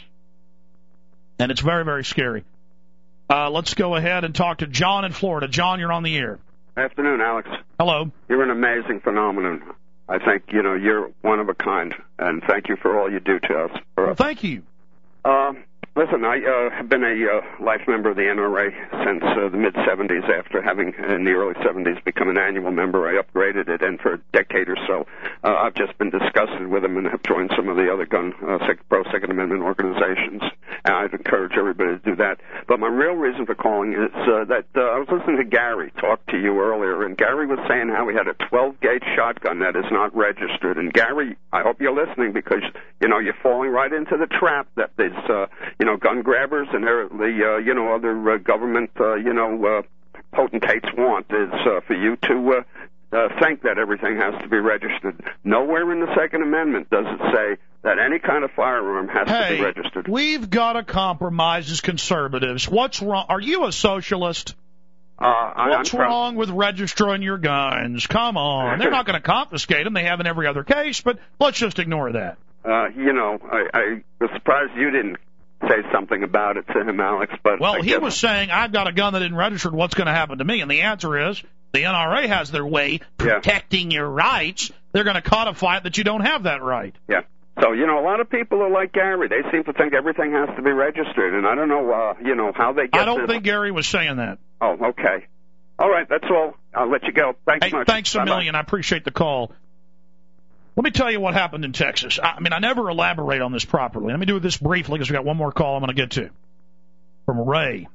And it's very, very scary. Uh, let's go ahead and talk to John in Florida. John, you're on the air. Afternoon, Alex. Hello. You're an amazing phenomenon. I think, you know, you're one of a kind, and thank you for all you do to us. Well, thank you. Uh, listen, I uh, have been a uh, life member of the N R A since uh, the mid-seventies. After having, in the early seventies, become an annual member, I upgraded it, and for a decade or so, uh, I've just been disgusted with them and have joined some of the other gun uh, pro-Second Amendment organizations. And I'd encourage everybody to do that. But my real reason for calling is uh, that uh, I was listening to Gary talk to you earlier, and Gary was saying how he had a twelve-gauge shotgun that is not registered. And Gary, I hope you're listening, because, you know, you're falling right into the trap that there's, uh, you know, gun grabbers and the, uh, you know, other uh, government, uh, you know, uh, potentates want is uh, for you to uh, uh, think that everything has to be registered. Nowhere in the Second Amendment does it say that any kind of firearm has hey, to be registered. We've got to compromise as conservatives. What's wrong? Are you a socialist? Uh, I, What's I'm wrong with registering your guns? Come on. They're not going to confiscate them. They have in every other case, but let's just ignore that. Uh, you know, I, I was surprised you didn't say something about it to him, Alex. But Well, I he guess... was saying, I've got a gun that isn't registered. What's going to happen to me? And the answer is, the N R A has their way protecting yeah. your rights. They're going to codify it that you don't have that right. Yeah. So, you know, a lot of people are like Gary. They seem to think everything has to be registered, and I don't know, uh, you know, how they get I don't this. think Gary was saying that. Oh, okay. All right, that's all. I'll let you go. Thanks hey, much. Thanks a Bye-bye. million. I appreciate the call. Let me tell you what happened in Texas. I mean, I never elaborate on this properly. Let me do this briefly because we've got one more call I'm going to get to from Ray.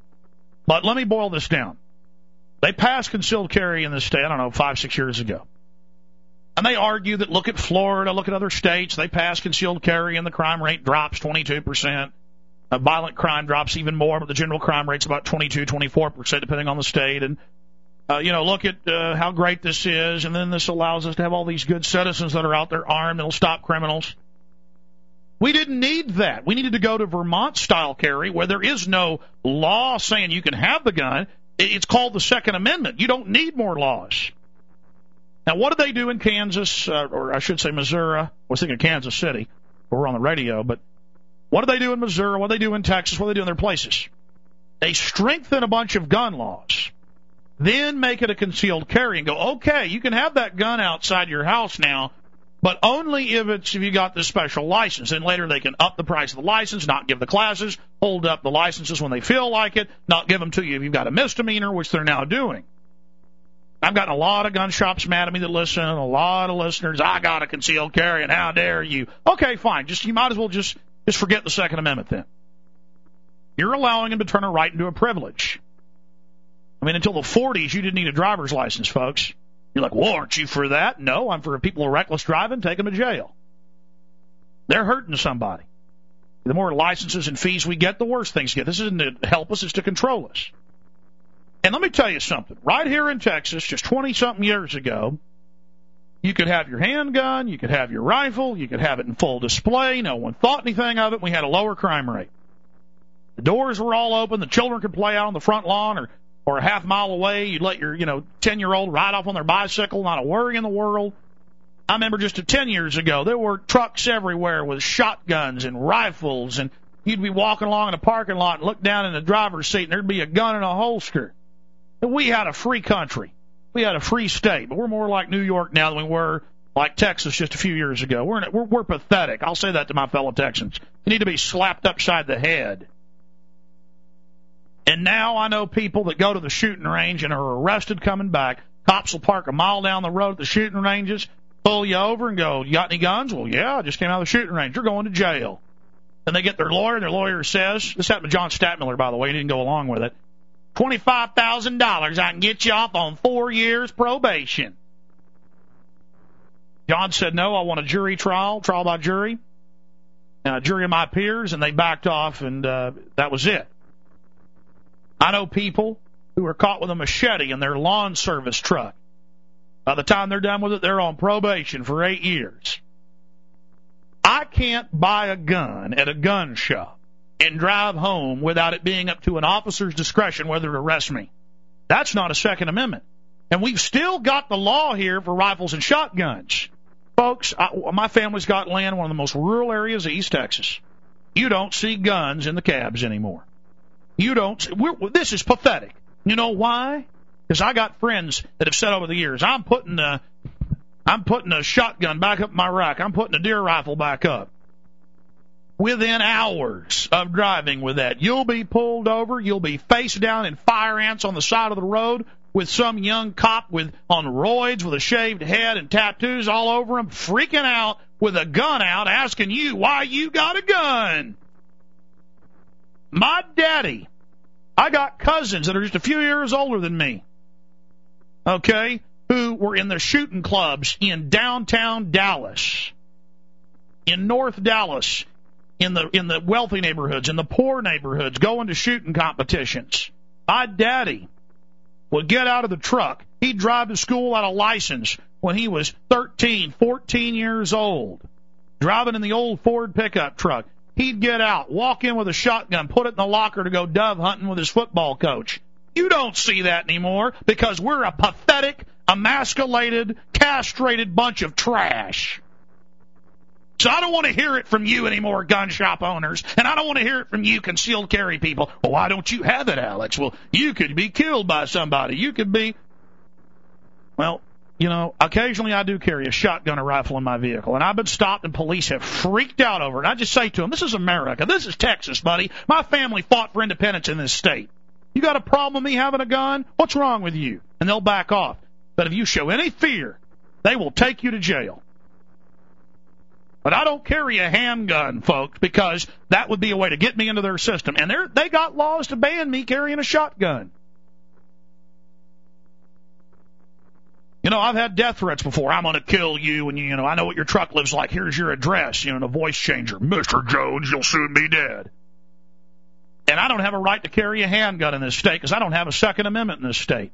But let me boil this down. They passed concealed carry in this state, I don't know, five, six years ago. And they argue that, look at Florida, look at other states, they pass concealed carry and the crime rate drops twenty-two percent. Uh, violent crime drops even more, but the general crime rate's about twenty-two, twenty-four percent depending on the state. And, uh, you know, look at uh, how great this is, and then this allows us to have all these good citizens that are out there armed. It'll stop criminals. We didn't need that. We needed to go to Vermont-style carry where there is no law saying you can have the gun. It's called the Second Amendment. You don't need more laws. Now, what did they do in Kansas, uh, or I should say Missouri? I was thinking Kansas City, where we're on the radio, but what did they do in Missouri? What did they do in Texas? What did they do in their places? They strengthen a bunch of gun laws, then make it a concealed carry and go, okay, you can have that gun outside your house now, but only if it's if you got this special license. And later they can up the price of the license, not give the classes, hold up the licenses when they feel like it, not give them to you if you've got a misdemeanor, which they're now doing. I've gotten a lot of gun shops mad at me that listen, a lot of listeners, I got a concealed carry, and how dare you? Okay, fine. Just you might as well just, just forget the Second Amendment then. You're allowing them to turn a right into a privilege. I mean, until the forties, you didn't need a driver's license, folks. You're like, well, aren't you for that? No, I'm for people who are reckless driving, take them to jail. They're hurting somebody. The more licenses and fees we get, the worse things get. This isn't to help us, it's to control us. And let me tell you something. Right here in Texas, just twenty-something years ago, you could have your handgun, you could have your rifle, you could have it in full display. No one thought anything of it. We had a lower crime rate. The doors were all open. The children could play out on the front lawn or or a half mile away. You'd let your, you know, ten-year-old ride off on their bicycle, not a worry in the world. I remember just ten years ago, there were trucks everywhere with shotguns and rifles, and you'd be walking along in a parking lot and look down in the driver's seat, and there'd be a gun in a holster. And we had a free country. We had a free state, but we're more like New York now than we were like Texas just a few years ago. We're, in, we're we're pathetic. I'll say that to my fellow Texans. You need to be slapped upside the head. And now I know people that go to the shooting range and are arrested coming back. Cops will park a mile down the road at the shooting ranges, pull you over and go, you got any guns? Well, yeah, I just came out of the shooting range. You're going to jail. Then they get their lawyer, and their lawyer says, this happened to John Statmiller, by the way, he didn't go along with it, twenty-five thousand dollars, I can get you off on four years probation. John said, no, I want a jury trial, trial by jury, and a jury of my peers, and they backed off, and uh, that was it. I know people who are caught with a machete in their lawn service truck. By the time they're done with it, they're on probation for eight years. I can't buy a gun at a gun shop and drive home without it being up to an officer's discretion whether to arrest me. That's not a Second Amendment. And we've still got the law here for rifles and shotguns. Folks, I, my family's got land in one of the most rural areas of East Texas. You don't see guns in the cabs anymore. You don't. We're, this is pathetic. You know why? Because I got friends that have said over the years, I'm putting a, I'm putting a shotgun back up in my rack. I'm putting a deer rifle back up. Within hours of driving with that, you'll be pulled over. You'll be face down in fire ants on the side of the road with some young cop with on roids with a shaved head and tattoos all over him, freaking out with a gun out, asking you why you got a gun. My daddy, I got cousins that are just a few years older than me, okay, who were in the shooting clubs in downtown Dallas, in North Dallas, in the in the wealthy neighborhoods, in the poor neighborhoods, going to shooting competitions. My daddy would get out of the truck. He'd drive to school out of license when he was thirteen, fourteen years old, driving in the old Ford pickup truck. He'd get out, walk in with a shotgun, put it in the locker to go dove hunting with his football coach. You don't see that anymore because we're a pathetic, emasculated, castrated bunch of trash. So I don't want to hear it from you anymore, gun shop owners, and I don't want to hear it from you concealed carry people. Well, why don't you have it, Alex? Well, you could be killed by somebody. You could be... Well, you know, occasionally I do carry a shotgun or rifle in my vehicle, and I've been stopped and police have freaked out over it. I just say to them, this is America. This is Texas, buddy. My family fought for independence in this state. You got a problem with me having a gun? What's wrong with you? And they'll back off. But if you show any fear, they will take you to jail. But I don't carry a handgun, folks, because that would be a way to get me into their system. And they're, they got laws to ban me carrying a shotgun. You know, I've had death threats before. I'm going to kill you, and, you know, I know what your truck lives like. Here's your address, you know, and a voice changer. Mister Jones, you'll soon be dead. And I don't have a right to carry a handgun in this state because I don't have a Second Amendment in this state.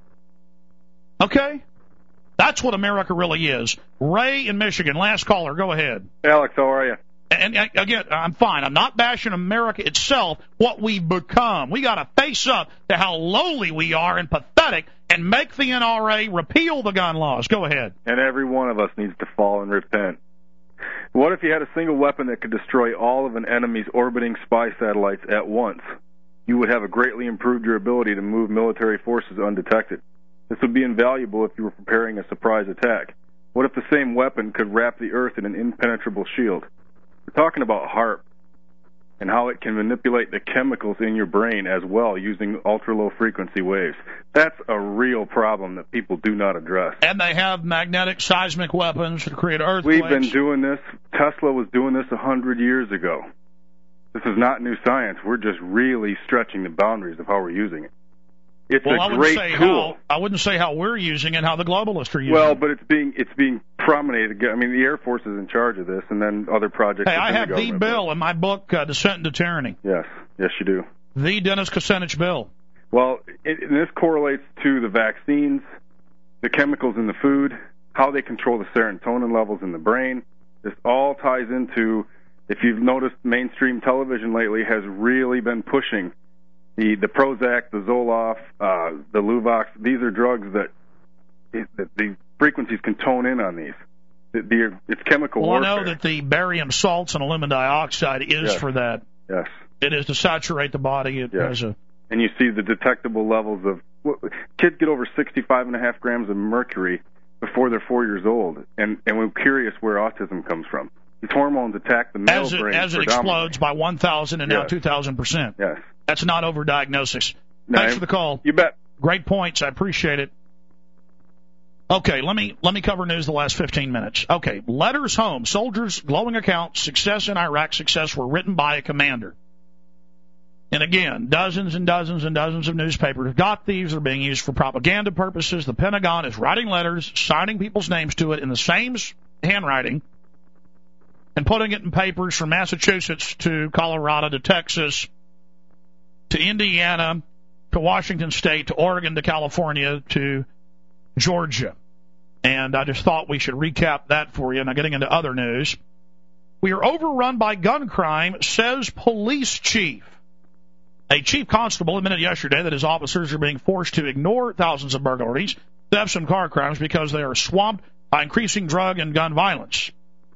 Okay? That's what America really is. Ray in Michigan, last caller, go ahead. Alex, how are you? And, and again, I'm fine. I'm not bashing America itself, what we've become. We got to face up to how lowly we are and pathetic and make the N R A repeal the gun laws. Go ahead. And every one of us needs to fall and repent. What if you had a single weapon that could destroy all of an enemy's orbiting spy satellites at once? You would have a greatly improved your ability to move military forces undetected. This would be invaluable if you were preparing a surprise attack. What if the same weapon could wrap the Earth in an impenetrable shield? We're talking about HAARP and how it can manipulate the chemicals in your brain as well using ultra-low frequency waves. That's a real problem that people do not address. And they have magnetic seismic weapons to create earthquakes. We've been doing this. Tesla was doing this a hundred years ago. This is not new science. We're just really stretching the boundaries of how we're using it. It's well, a I wouldn't great say tool. How, I wouldn't say how we're using it, how the globalists are using well, it. Well, but it's being it's being prominated. I mean, the Air Force is in charge of this, and then other projects. Hey, I have the, the bill in my book, uh, Descent into Tyranny. Yes, yes, you do. The Dennis Kucinich bill. Well, it, and this correlates to the vaccines, the chemicals in the food, how they control the serotonin levels in the brain. This all ties into, if you've noticed, mainstream television lately has really been pushing the the Prozac, the Zoloft, uh, the Luvox. These are drugs that, that the frequencies can tone in on these. The, the, it's chemical well, warfare. Well, I know that the barium salts and aluminum dioxide is yes. for that. Yes. It is to saturate the body. It yes. has a... And you see the detectable levels of... Kids get over sixty-five and a half grams of mercury before they're four years old, and, and we're curious where autism comes from. These hormones attack the male as it, brain as it explodes by one thousand and yes. now two thousand percent. Yes. That's not overdiagnosis. No, Thanks for the call. You bet. Great points. I appreciate it. Okay, let me let me cover news the last fifteen minutes. Okay, letters home. Soldiers' glowing accounts, success in Iraq, success were written by a commander. And again, dozens and dozens and dozens of newspapers got these. Are being used for propaganda purposes. The Pentagon is writing letters, signing people's names to it in the same handwriting, and putting it in papers from Massachusetts to Colorado to Texas to Indiana to Washington State to Oregon to California to Georgia. And I just thought we should recap that for you. Now, getting into other news. We are overrun by gun crime, says police chief. A chief constable admitted yesterday that his officers are being forced to ignore thousands of burglaries, thefts, and car crimes because they are swamped by increasing drug and gun violence.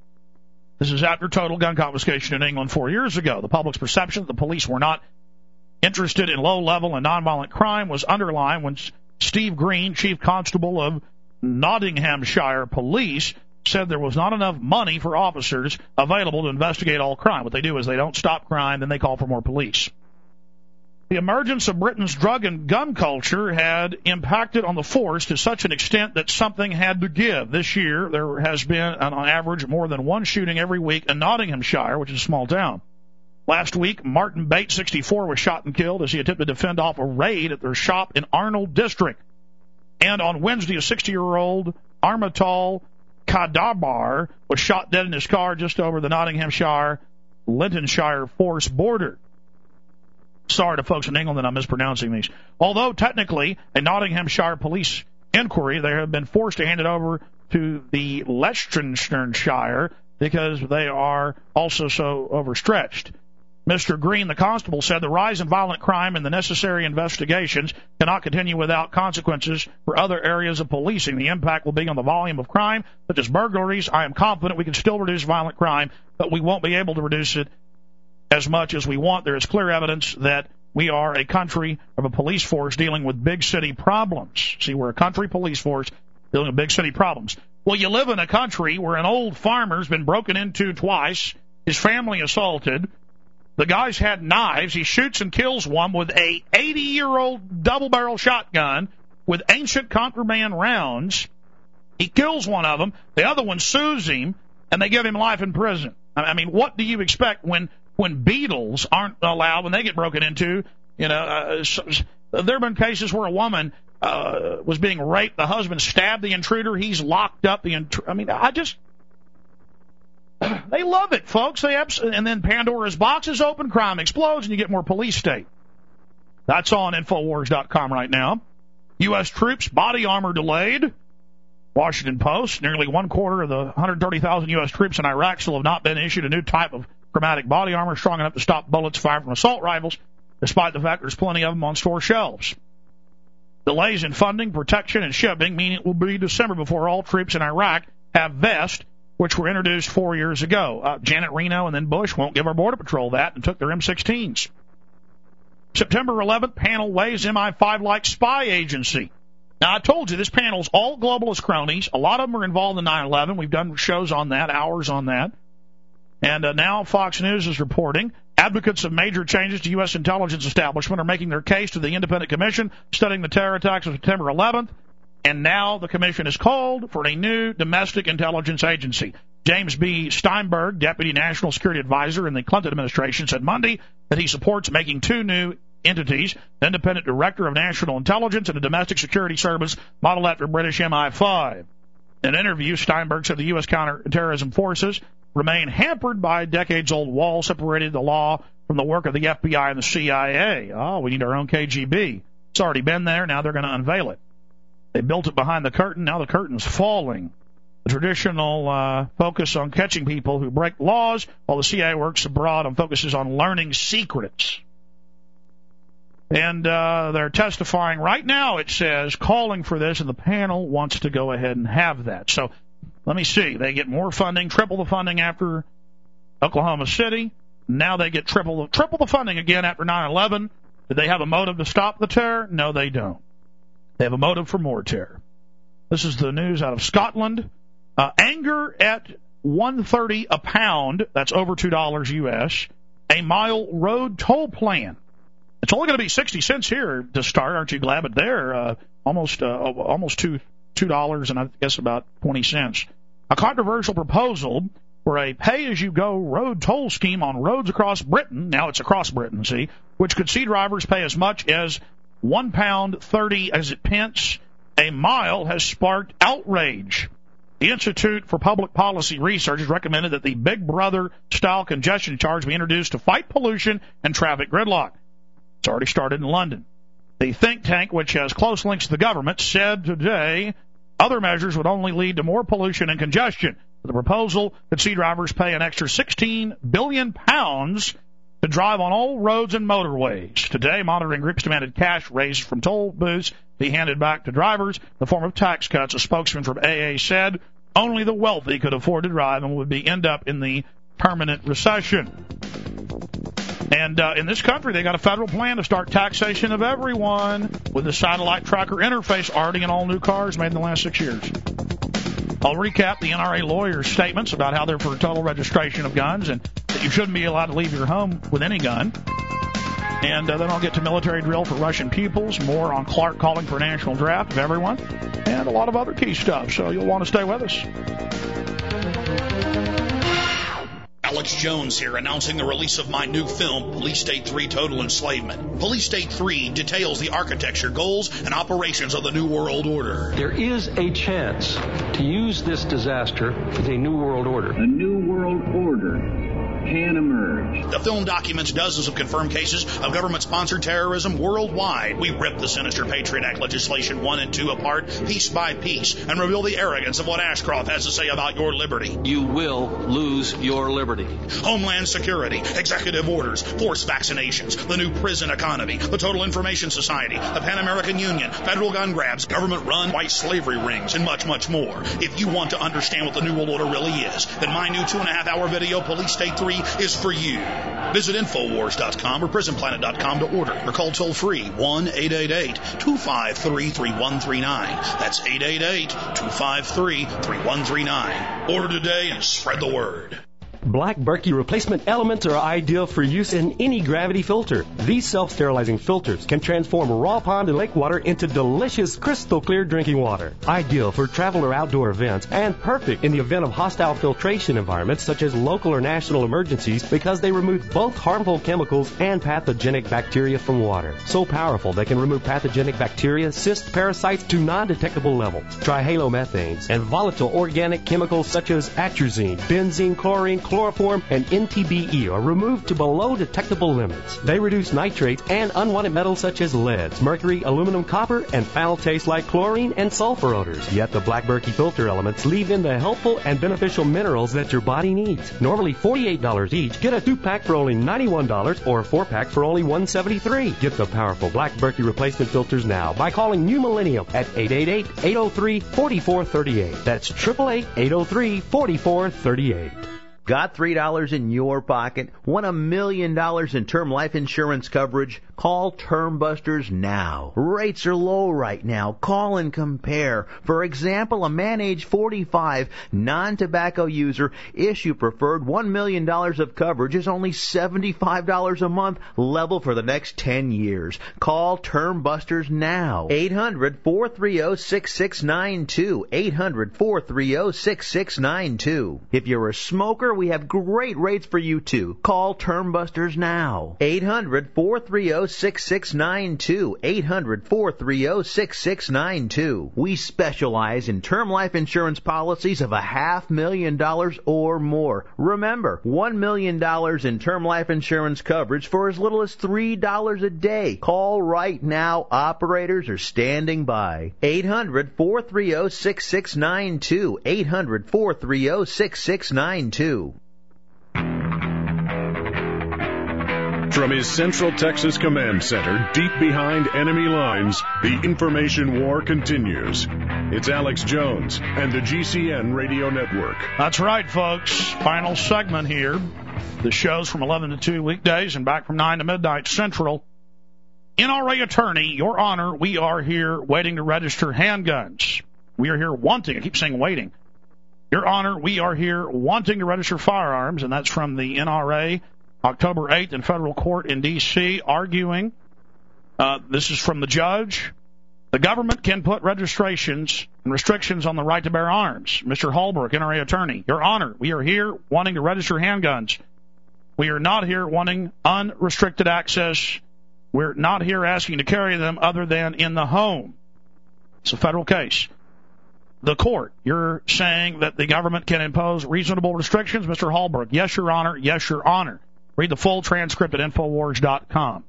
This is after total gun confiscation in England four years ago. The public's perception that the police were not interested in low-level and nonviolent crime was underlined when Steve Green, chief constable of Nottinghamshire Police, said there was not enough money for officers available to investigate all crime. What they do is they don't stop crime, then they call for more police. The emergence of Britain's drug and gun culture had impacted on the force to such an extent that something had to give. This year, there has been, on average, more than one shooting every week in Nottinghamshire, which is a small town. Last week, Martin Bates, sixty-four, was shot and killed as he attempted to fend off a raid at their shop in Arnold District. And on Wednesday, a sixty-year-old Armatal Kadabar was shot dead in his car just over the Nottinghamshire-Lincolnshire Force border. Sorry to folks in England that I'm mispronouncing these. Although technically a Nottinghamshire police inquiry, they have been forced to hand it over to the Leicestershire because they are also so overstretched. Mister Green, the constable, said the rise in violent crime and the necessary investigations cannot continue without consequences for other areas of policing. The impact will be on the volume of crime, such as burglaries. I am confident we can still reduce violent crime, but we won't be able to reduce it as much as we want. There is clear evidence that we are a country of a police force dealing with big city problems. See, we're a country police force dealing with big city problems. Well, you live in a country where an old farmer's been broken into twice, his family assaulted, the guy's had knives, he shoots and kills one with a eighty-year-old double-barrel shotgun with ancient contraband rounds. He kills one of them, the other one sues him, and they give him life in prison. I mean, what do you expect when when beetles aren't allowed, when they get broken into? You know, uh, so, there have been cases where a woman uh, was being raped, the husband stabbed the intruder, he's locked up the intruder. I mean, I just, they love it, folks. They abs- and then Pandora's box is open, crime explodes, and you get more police state. That's on Infowars dot com right now. U S troops, body armor delayed. Washington Post, nearly one quarter of the one hundred thirty thousand U S troops in Iraq still have not been issued a new type of chromatic body armor strong enough to stop bullets fired from assault rifles, despite the fact there's plenty of them on store shelves. Delays in funding, protection, and shipping mean it will be December before all troops in Iraq have vests, which were introduced four years ago. Uh, Janet Reno and then Bush won't give our Border Patrol that and took their M sixteens. September eleventh, panel weighs M I five like spy agency. Now, I told you, this panel's all globalist cronies. A lot of them are involved in nine eleven. We've done shows on that, hours on that. And uh, now Fox News is reporting advocates of major changes to U S intelligence establishment are making their case to the independent commission studying the terror attacks of September eleventh. And now the commission is called for a new domestic intelligence agency. James B. Steinberg, Deputy National Security Advisor in the Clinton administration, said Monday that he supports making two new entities, an independent director of national intelligence and a domestic security service modeled after British M I five. In an interview, Steinberg said the U S counterterrorism forces remain hampered by a decades-old wall separating the law from the work of the F B I and the C I A. Oh, we need our own K G B. It's already been there. Now they're going to unveil it. They built it behind the curtain. Now the curtain's falling. The traditional uh, focus on catching people who break laws, while the C I A works abroad and focuses on learning secrets. And uh, they're testifying right now, it says, calling for this, and the panel wants to go ahead and have that. So let me see. They get more funding, triple the funding after Oklahoma City. Now they get triple the, triple the funding again after nine eleven. Did they have a motive to stop the terror? No, they don't. They have a motive for more terror. This is the news out of Scotland. Uh, anger at one thirty a pound, that's over two dollars U S, a mile road toll plan. It's only going to be sixty cents here to start. Aren't you glad? But there, uh, almost uh, almost two two dollars and I guess about twenty cents. A controversial proposal for a pay-as-you-go road toll scheme on roads across Britain. Now it's across Britain, see, which could see drivers pay as much as one pound thirty as it pence a mile, has sparked outrage. The Institute for Public Policy Research has recommended that the Big Brother-style congestion charge be introduced to fight pollution and traffic gridlock. It's already started in London. The think tank, which has close links to the government, said today other measures would only lead to more pollution and congestion. The proposal could see drivers pay an extra sixteen billion pounds to drive on all roads and motorways. Today, monitoring groups demanded cash raised from toll booths be handed back to drivers in the form of tax cuts. A spokesman from A A said only the wealthy could afford to drive and would be end up in the permanent recession. And uh, in this country, they got a federal plan to start taxation of everyone with the satellite tracker interface already in all new cars made in the last six years. I'll recap the N R A lawyers' statements about how they're for total registration of guns and that you shouldn't be allowed to leave your home with any gun. And uh, then I'll get to military drill for Russian pupils, more on Clark calling for a national draft of everyone, and a lot of other key stuff. So you'll want to stay with us. Alex Jones here, announcing the release of my new film, Police State three Total Enslavement. Police State three details the architecture, goals, and operations of the New World Order. There is a chance to use this disaster as a New World Order. A New World Order can emerge. The film documents dozens of confirmed cases of government-sponsored terrorism worldwide. We rip the sinister Patriot Act legislation one and two apart, piece by piece, and reveal the arrogance of what Ashcroft has to say about your liberty. You will lose your liberty. Homeland Security, executive orders, forced vaccinations, the new prison economy, the Total Information Society, the Pan American Union, federal gun grabs, government-run white slavery rings, and much, much more. If you want to understand what the New World Order really is, then my new two-and-a-half-hour video, Police State three, is for you. Visit Infowars dot com or Prison Planet dot com to order, or call toll-free one eight eight eight, two five three, three one three nine. That's eight eight eight, two five three, three one three nine. Order today and spread the word. Black Berkey replacement elements are ideal for use in any gravity filter. These self-sterilizing filters can transform raw pond and lake water into delicious, crystal clear drinking water. Ideal for travel or outdoor events, and perfect in the event of hostile filtration environments such as local or national emergencies, because they remove both harmful chemicals and pathogenic bacteria from water. So powerful they can remove pathogenic bacteria, cysts, parasites to non-detectable levels. Trihalomethanes and volatile organic chemicals such as atrazine, benzene, chlorine, chloroform, and N T B E are removed to below detectable limits. They reduce nitrates and unwanted metals such as leads, mercury, aluminum, copper, and foul taste like chlorine and sulfur odors. Yet the Black Berkey filter elements leave in the helpful and beneficial minerals that your body needs. Normally forty-eight dollars each, get a two-pack for only ninety-one dollars or a four-pack for only one hundred seventy-three dollars. Get the powerful Black Berkey replacement filters now by calling New Millennium at eight eight eight, eight oh three, four four three eight. That's eight eight eight, eight oh three, four four three eight. Got three dollars in your pocket? Want a million dollars in term life insurance coverage? Call Term Busters now. Rates are low right now. Call and compare. For example, a man age forty-five, non-tobacco user, issue preferred one million dollars of coverage is only seventy-five dollars a month, level for the next ten years. Call Term Busters now. eight hundred, four three zero, six six nine two. eight hundred, four three zero, six six nine two. If you're a smoker, we have great rates for you too. Call Term Busters now. eight hundred, four three zero, six six nine two. eight hundred, four three zero, six six nine two. We specialize in term life insurance policies of a half million dollars or more. Remember, one million dollars in term life insurance coverage for as little as three dollars a day. Call right now. Operators are standing by. eight hundred, four three zero, six six nine two. eight hundred, four three zero, six six nine two. From his Central Texas Command Center, deep behind enemy lines, the information war continues. It's Alex Jones and the G C N Radio Network. That's right, folks. Final segment here. The show's from eleven to two weekdays and back from nine to midnight Central. N R A attorney, Your Honor, we are here waiting to register handguns. We are here wanting, I keep saying waiting. Your Honor, we are here wanting to register firearms, and that's from the N R A, October eighth in federal court in D C, arguing, uh, this is from the judge, the government can put registrations and restrictions on the right to bear arms. Mister Holbrook, N R A attorney, Your Honor, we are here wanting to register handguns. We are not here wanting unrestricted access. We're not here asking to carry them other than in the home. It's a federal case. The court, you're saying that the government can impose reasonable restrictions? Mister Holbrook, yes, Your Honor, yes, Your Honor. Read the full transcript at Infowars dot com.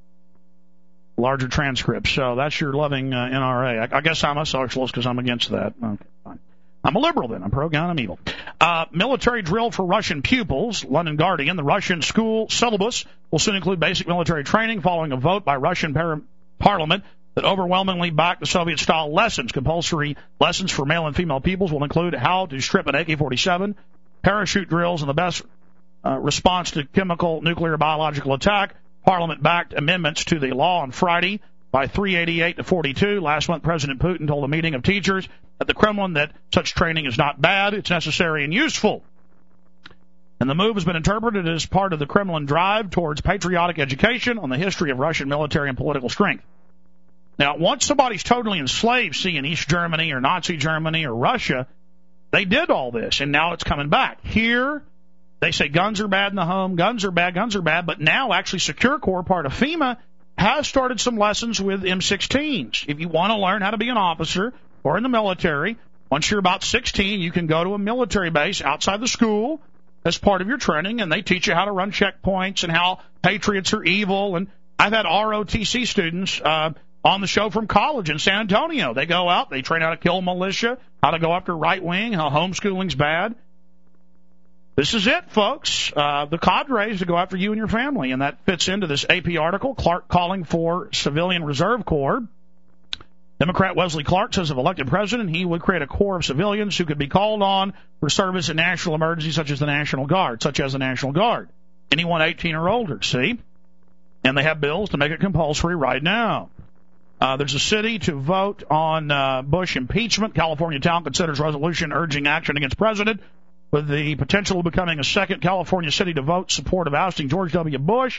Larger transcript. So that's your loving uh, N R A. I, I guess I'm a socialist because I'm against that. Okay, fine. I'm a liberal then. I'm pro-gun, I'm evil. Uh, military drill for Russian pupils. London Guardian. The Russian school syllabus will soon include basic military training following a vote by Russian par- parliament that overwhelmingly backed the Soviet-style lessons. Compulsory lessons for male and female pupils will include how to strip an A K forty-seven, parachute drills, and the best uh, response to chemical, nuclear, biological attack. Parliament backed amendments to the law on Friday by three eighty-eight to forty-two. Last month, President Putin told a meeting of teachers at the Kremlin that such training is not bad, it's necessary and useful. And the move has been interpreted as part of the Kremlin drive towards patriotic education on the history of Russian military and political strength. Now, once somebody's totally enslaved, see, in East Germany or Nazi Germany or Russia, they did all this, and now it's coming back. Here, they say guns are bad in the home, guns are bad, guns are bad, but now actually Secure Corps, part of FEMA, has started some lessons with M sixteens. If you want to learn how to be an officer or in the military, once you're about sixteen, you can go to a military base outside the school as part of your training, and they teach you how to run checkpoints and how patriots are evil. And I've had R O T C students uh, on the show from college in San Antonio. They go out, they train how to kill militia, how to go after right wing, how homeschooling's bad. This is it, folks. Uh, the cadres to go after you and your family, and that fits into this A P article. Clark calling for civilian reserve corps. Democrat Wesley Clark says if elected president, he would create a corps of civilians who could be called on for service in national emergencies such as the National Guard, such as the National Guard. Anyone eighteen or older, see? And they have bills to make it compulsory right now. Uh, there's a city to vote on uh, Bush impeachment. California town considers resolution urging action against president, with the potential of becoming a second California city to vote support of ousting George W. Bush.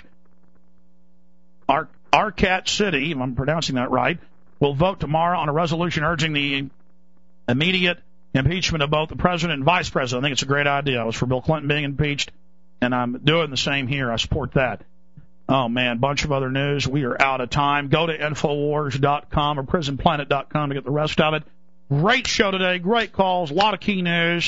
Ar- Arcat City, if I'm pronouncing that right, will vote tomorrow on a resolution urging the immediate impeachment of both the president and vice president. I think it's a great idea. I was for Bill Clinton being impeached, and I'm doing the same here. I support that. Oh, man, bunch of other news. We are out of time. Go to Infowars dot com or Prison Planet dot com to get the rest of it. Great show today. Great calls. A lot of key news.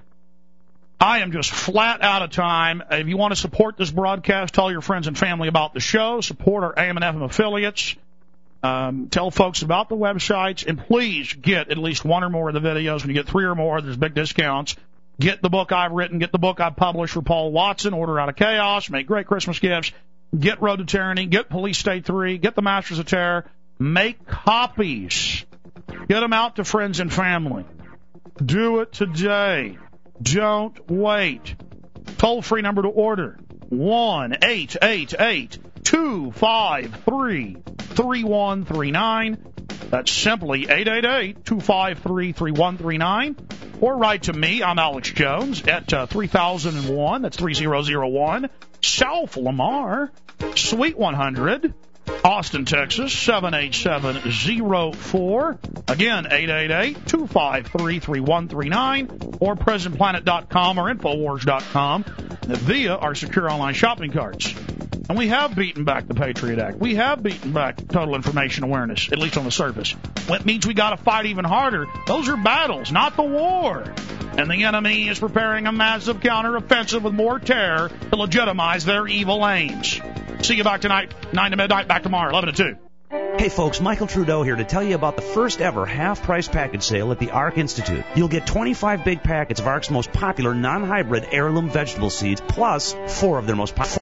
I am just flat out of time. If you want to support this broadcast, tell your friends and family about the show. Support our A M and F M affiliates. Um, tell folks about the websites. And please get at least one or more of the videos. When you get three or more, there's big discounts. Get the book I've written. Get the book I've published for Paul Watson, Order Out of Chaos. Make great Christmas gifts. Get Road to Tyranny. Get Police State three. Get The Masters of Terror. Make copies. Get them out to friends and family. Do it today. Don't wait. Toll-free number to order, one eight eight eight, two five three, three one three nine. That's simply eight eight eight, two five three, three one three nine. Or write to me, I'm Alex Jones, at uh, three thousand one, that's three thousand one, South Lamar, Suite one hundred, Austin, Texas, seven eight seven zero four. Again, eight eight eight, two five three, three one three nine, or Prison Planet dot com or Infowars dot com via our secure online shopping carts. And we have beaten back the Patriot Act. We have beaten back total information awareness, at least on the surface. That means we got to fight even harder. Those are battles, not the war. And the enemy is preparing a massive counteroffensive with more terror to legitimize their evil aims. See you back tonight, nine to midnight, back tomorrow, eleven to two. Hey folks, Michael Trudeau here to tell you about the first ever half-price package sale at the ARC Institute. You'll get twenty-five big packets of ARC's most popular non-hybrid heirloom vegetable seeds, plus four of their most popular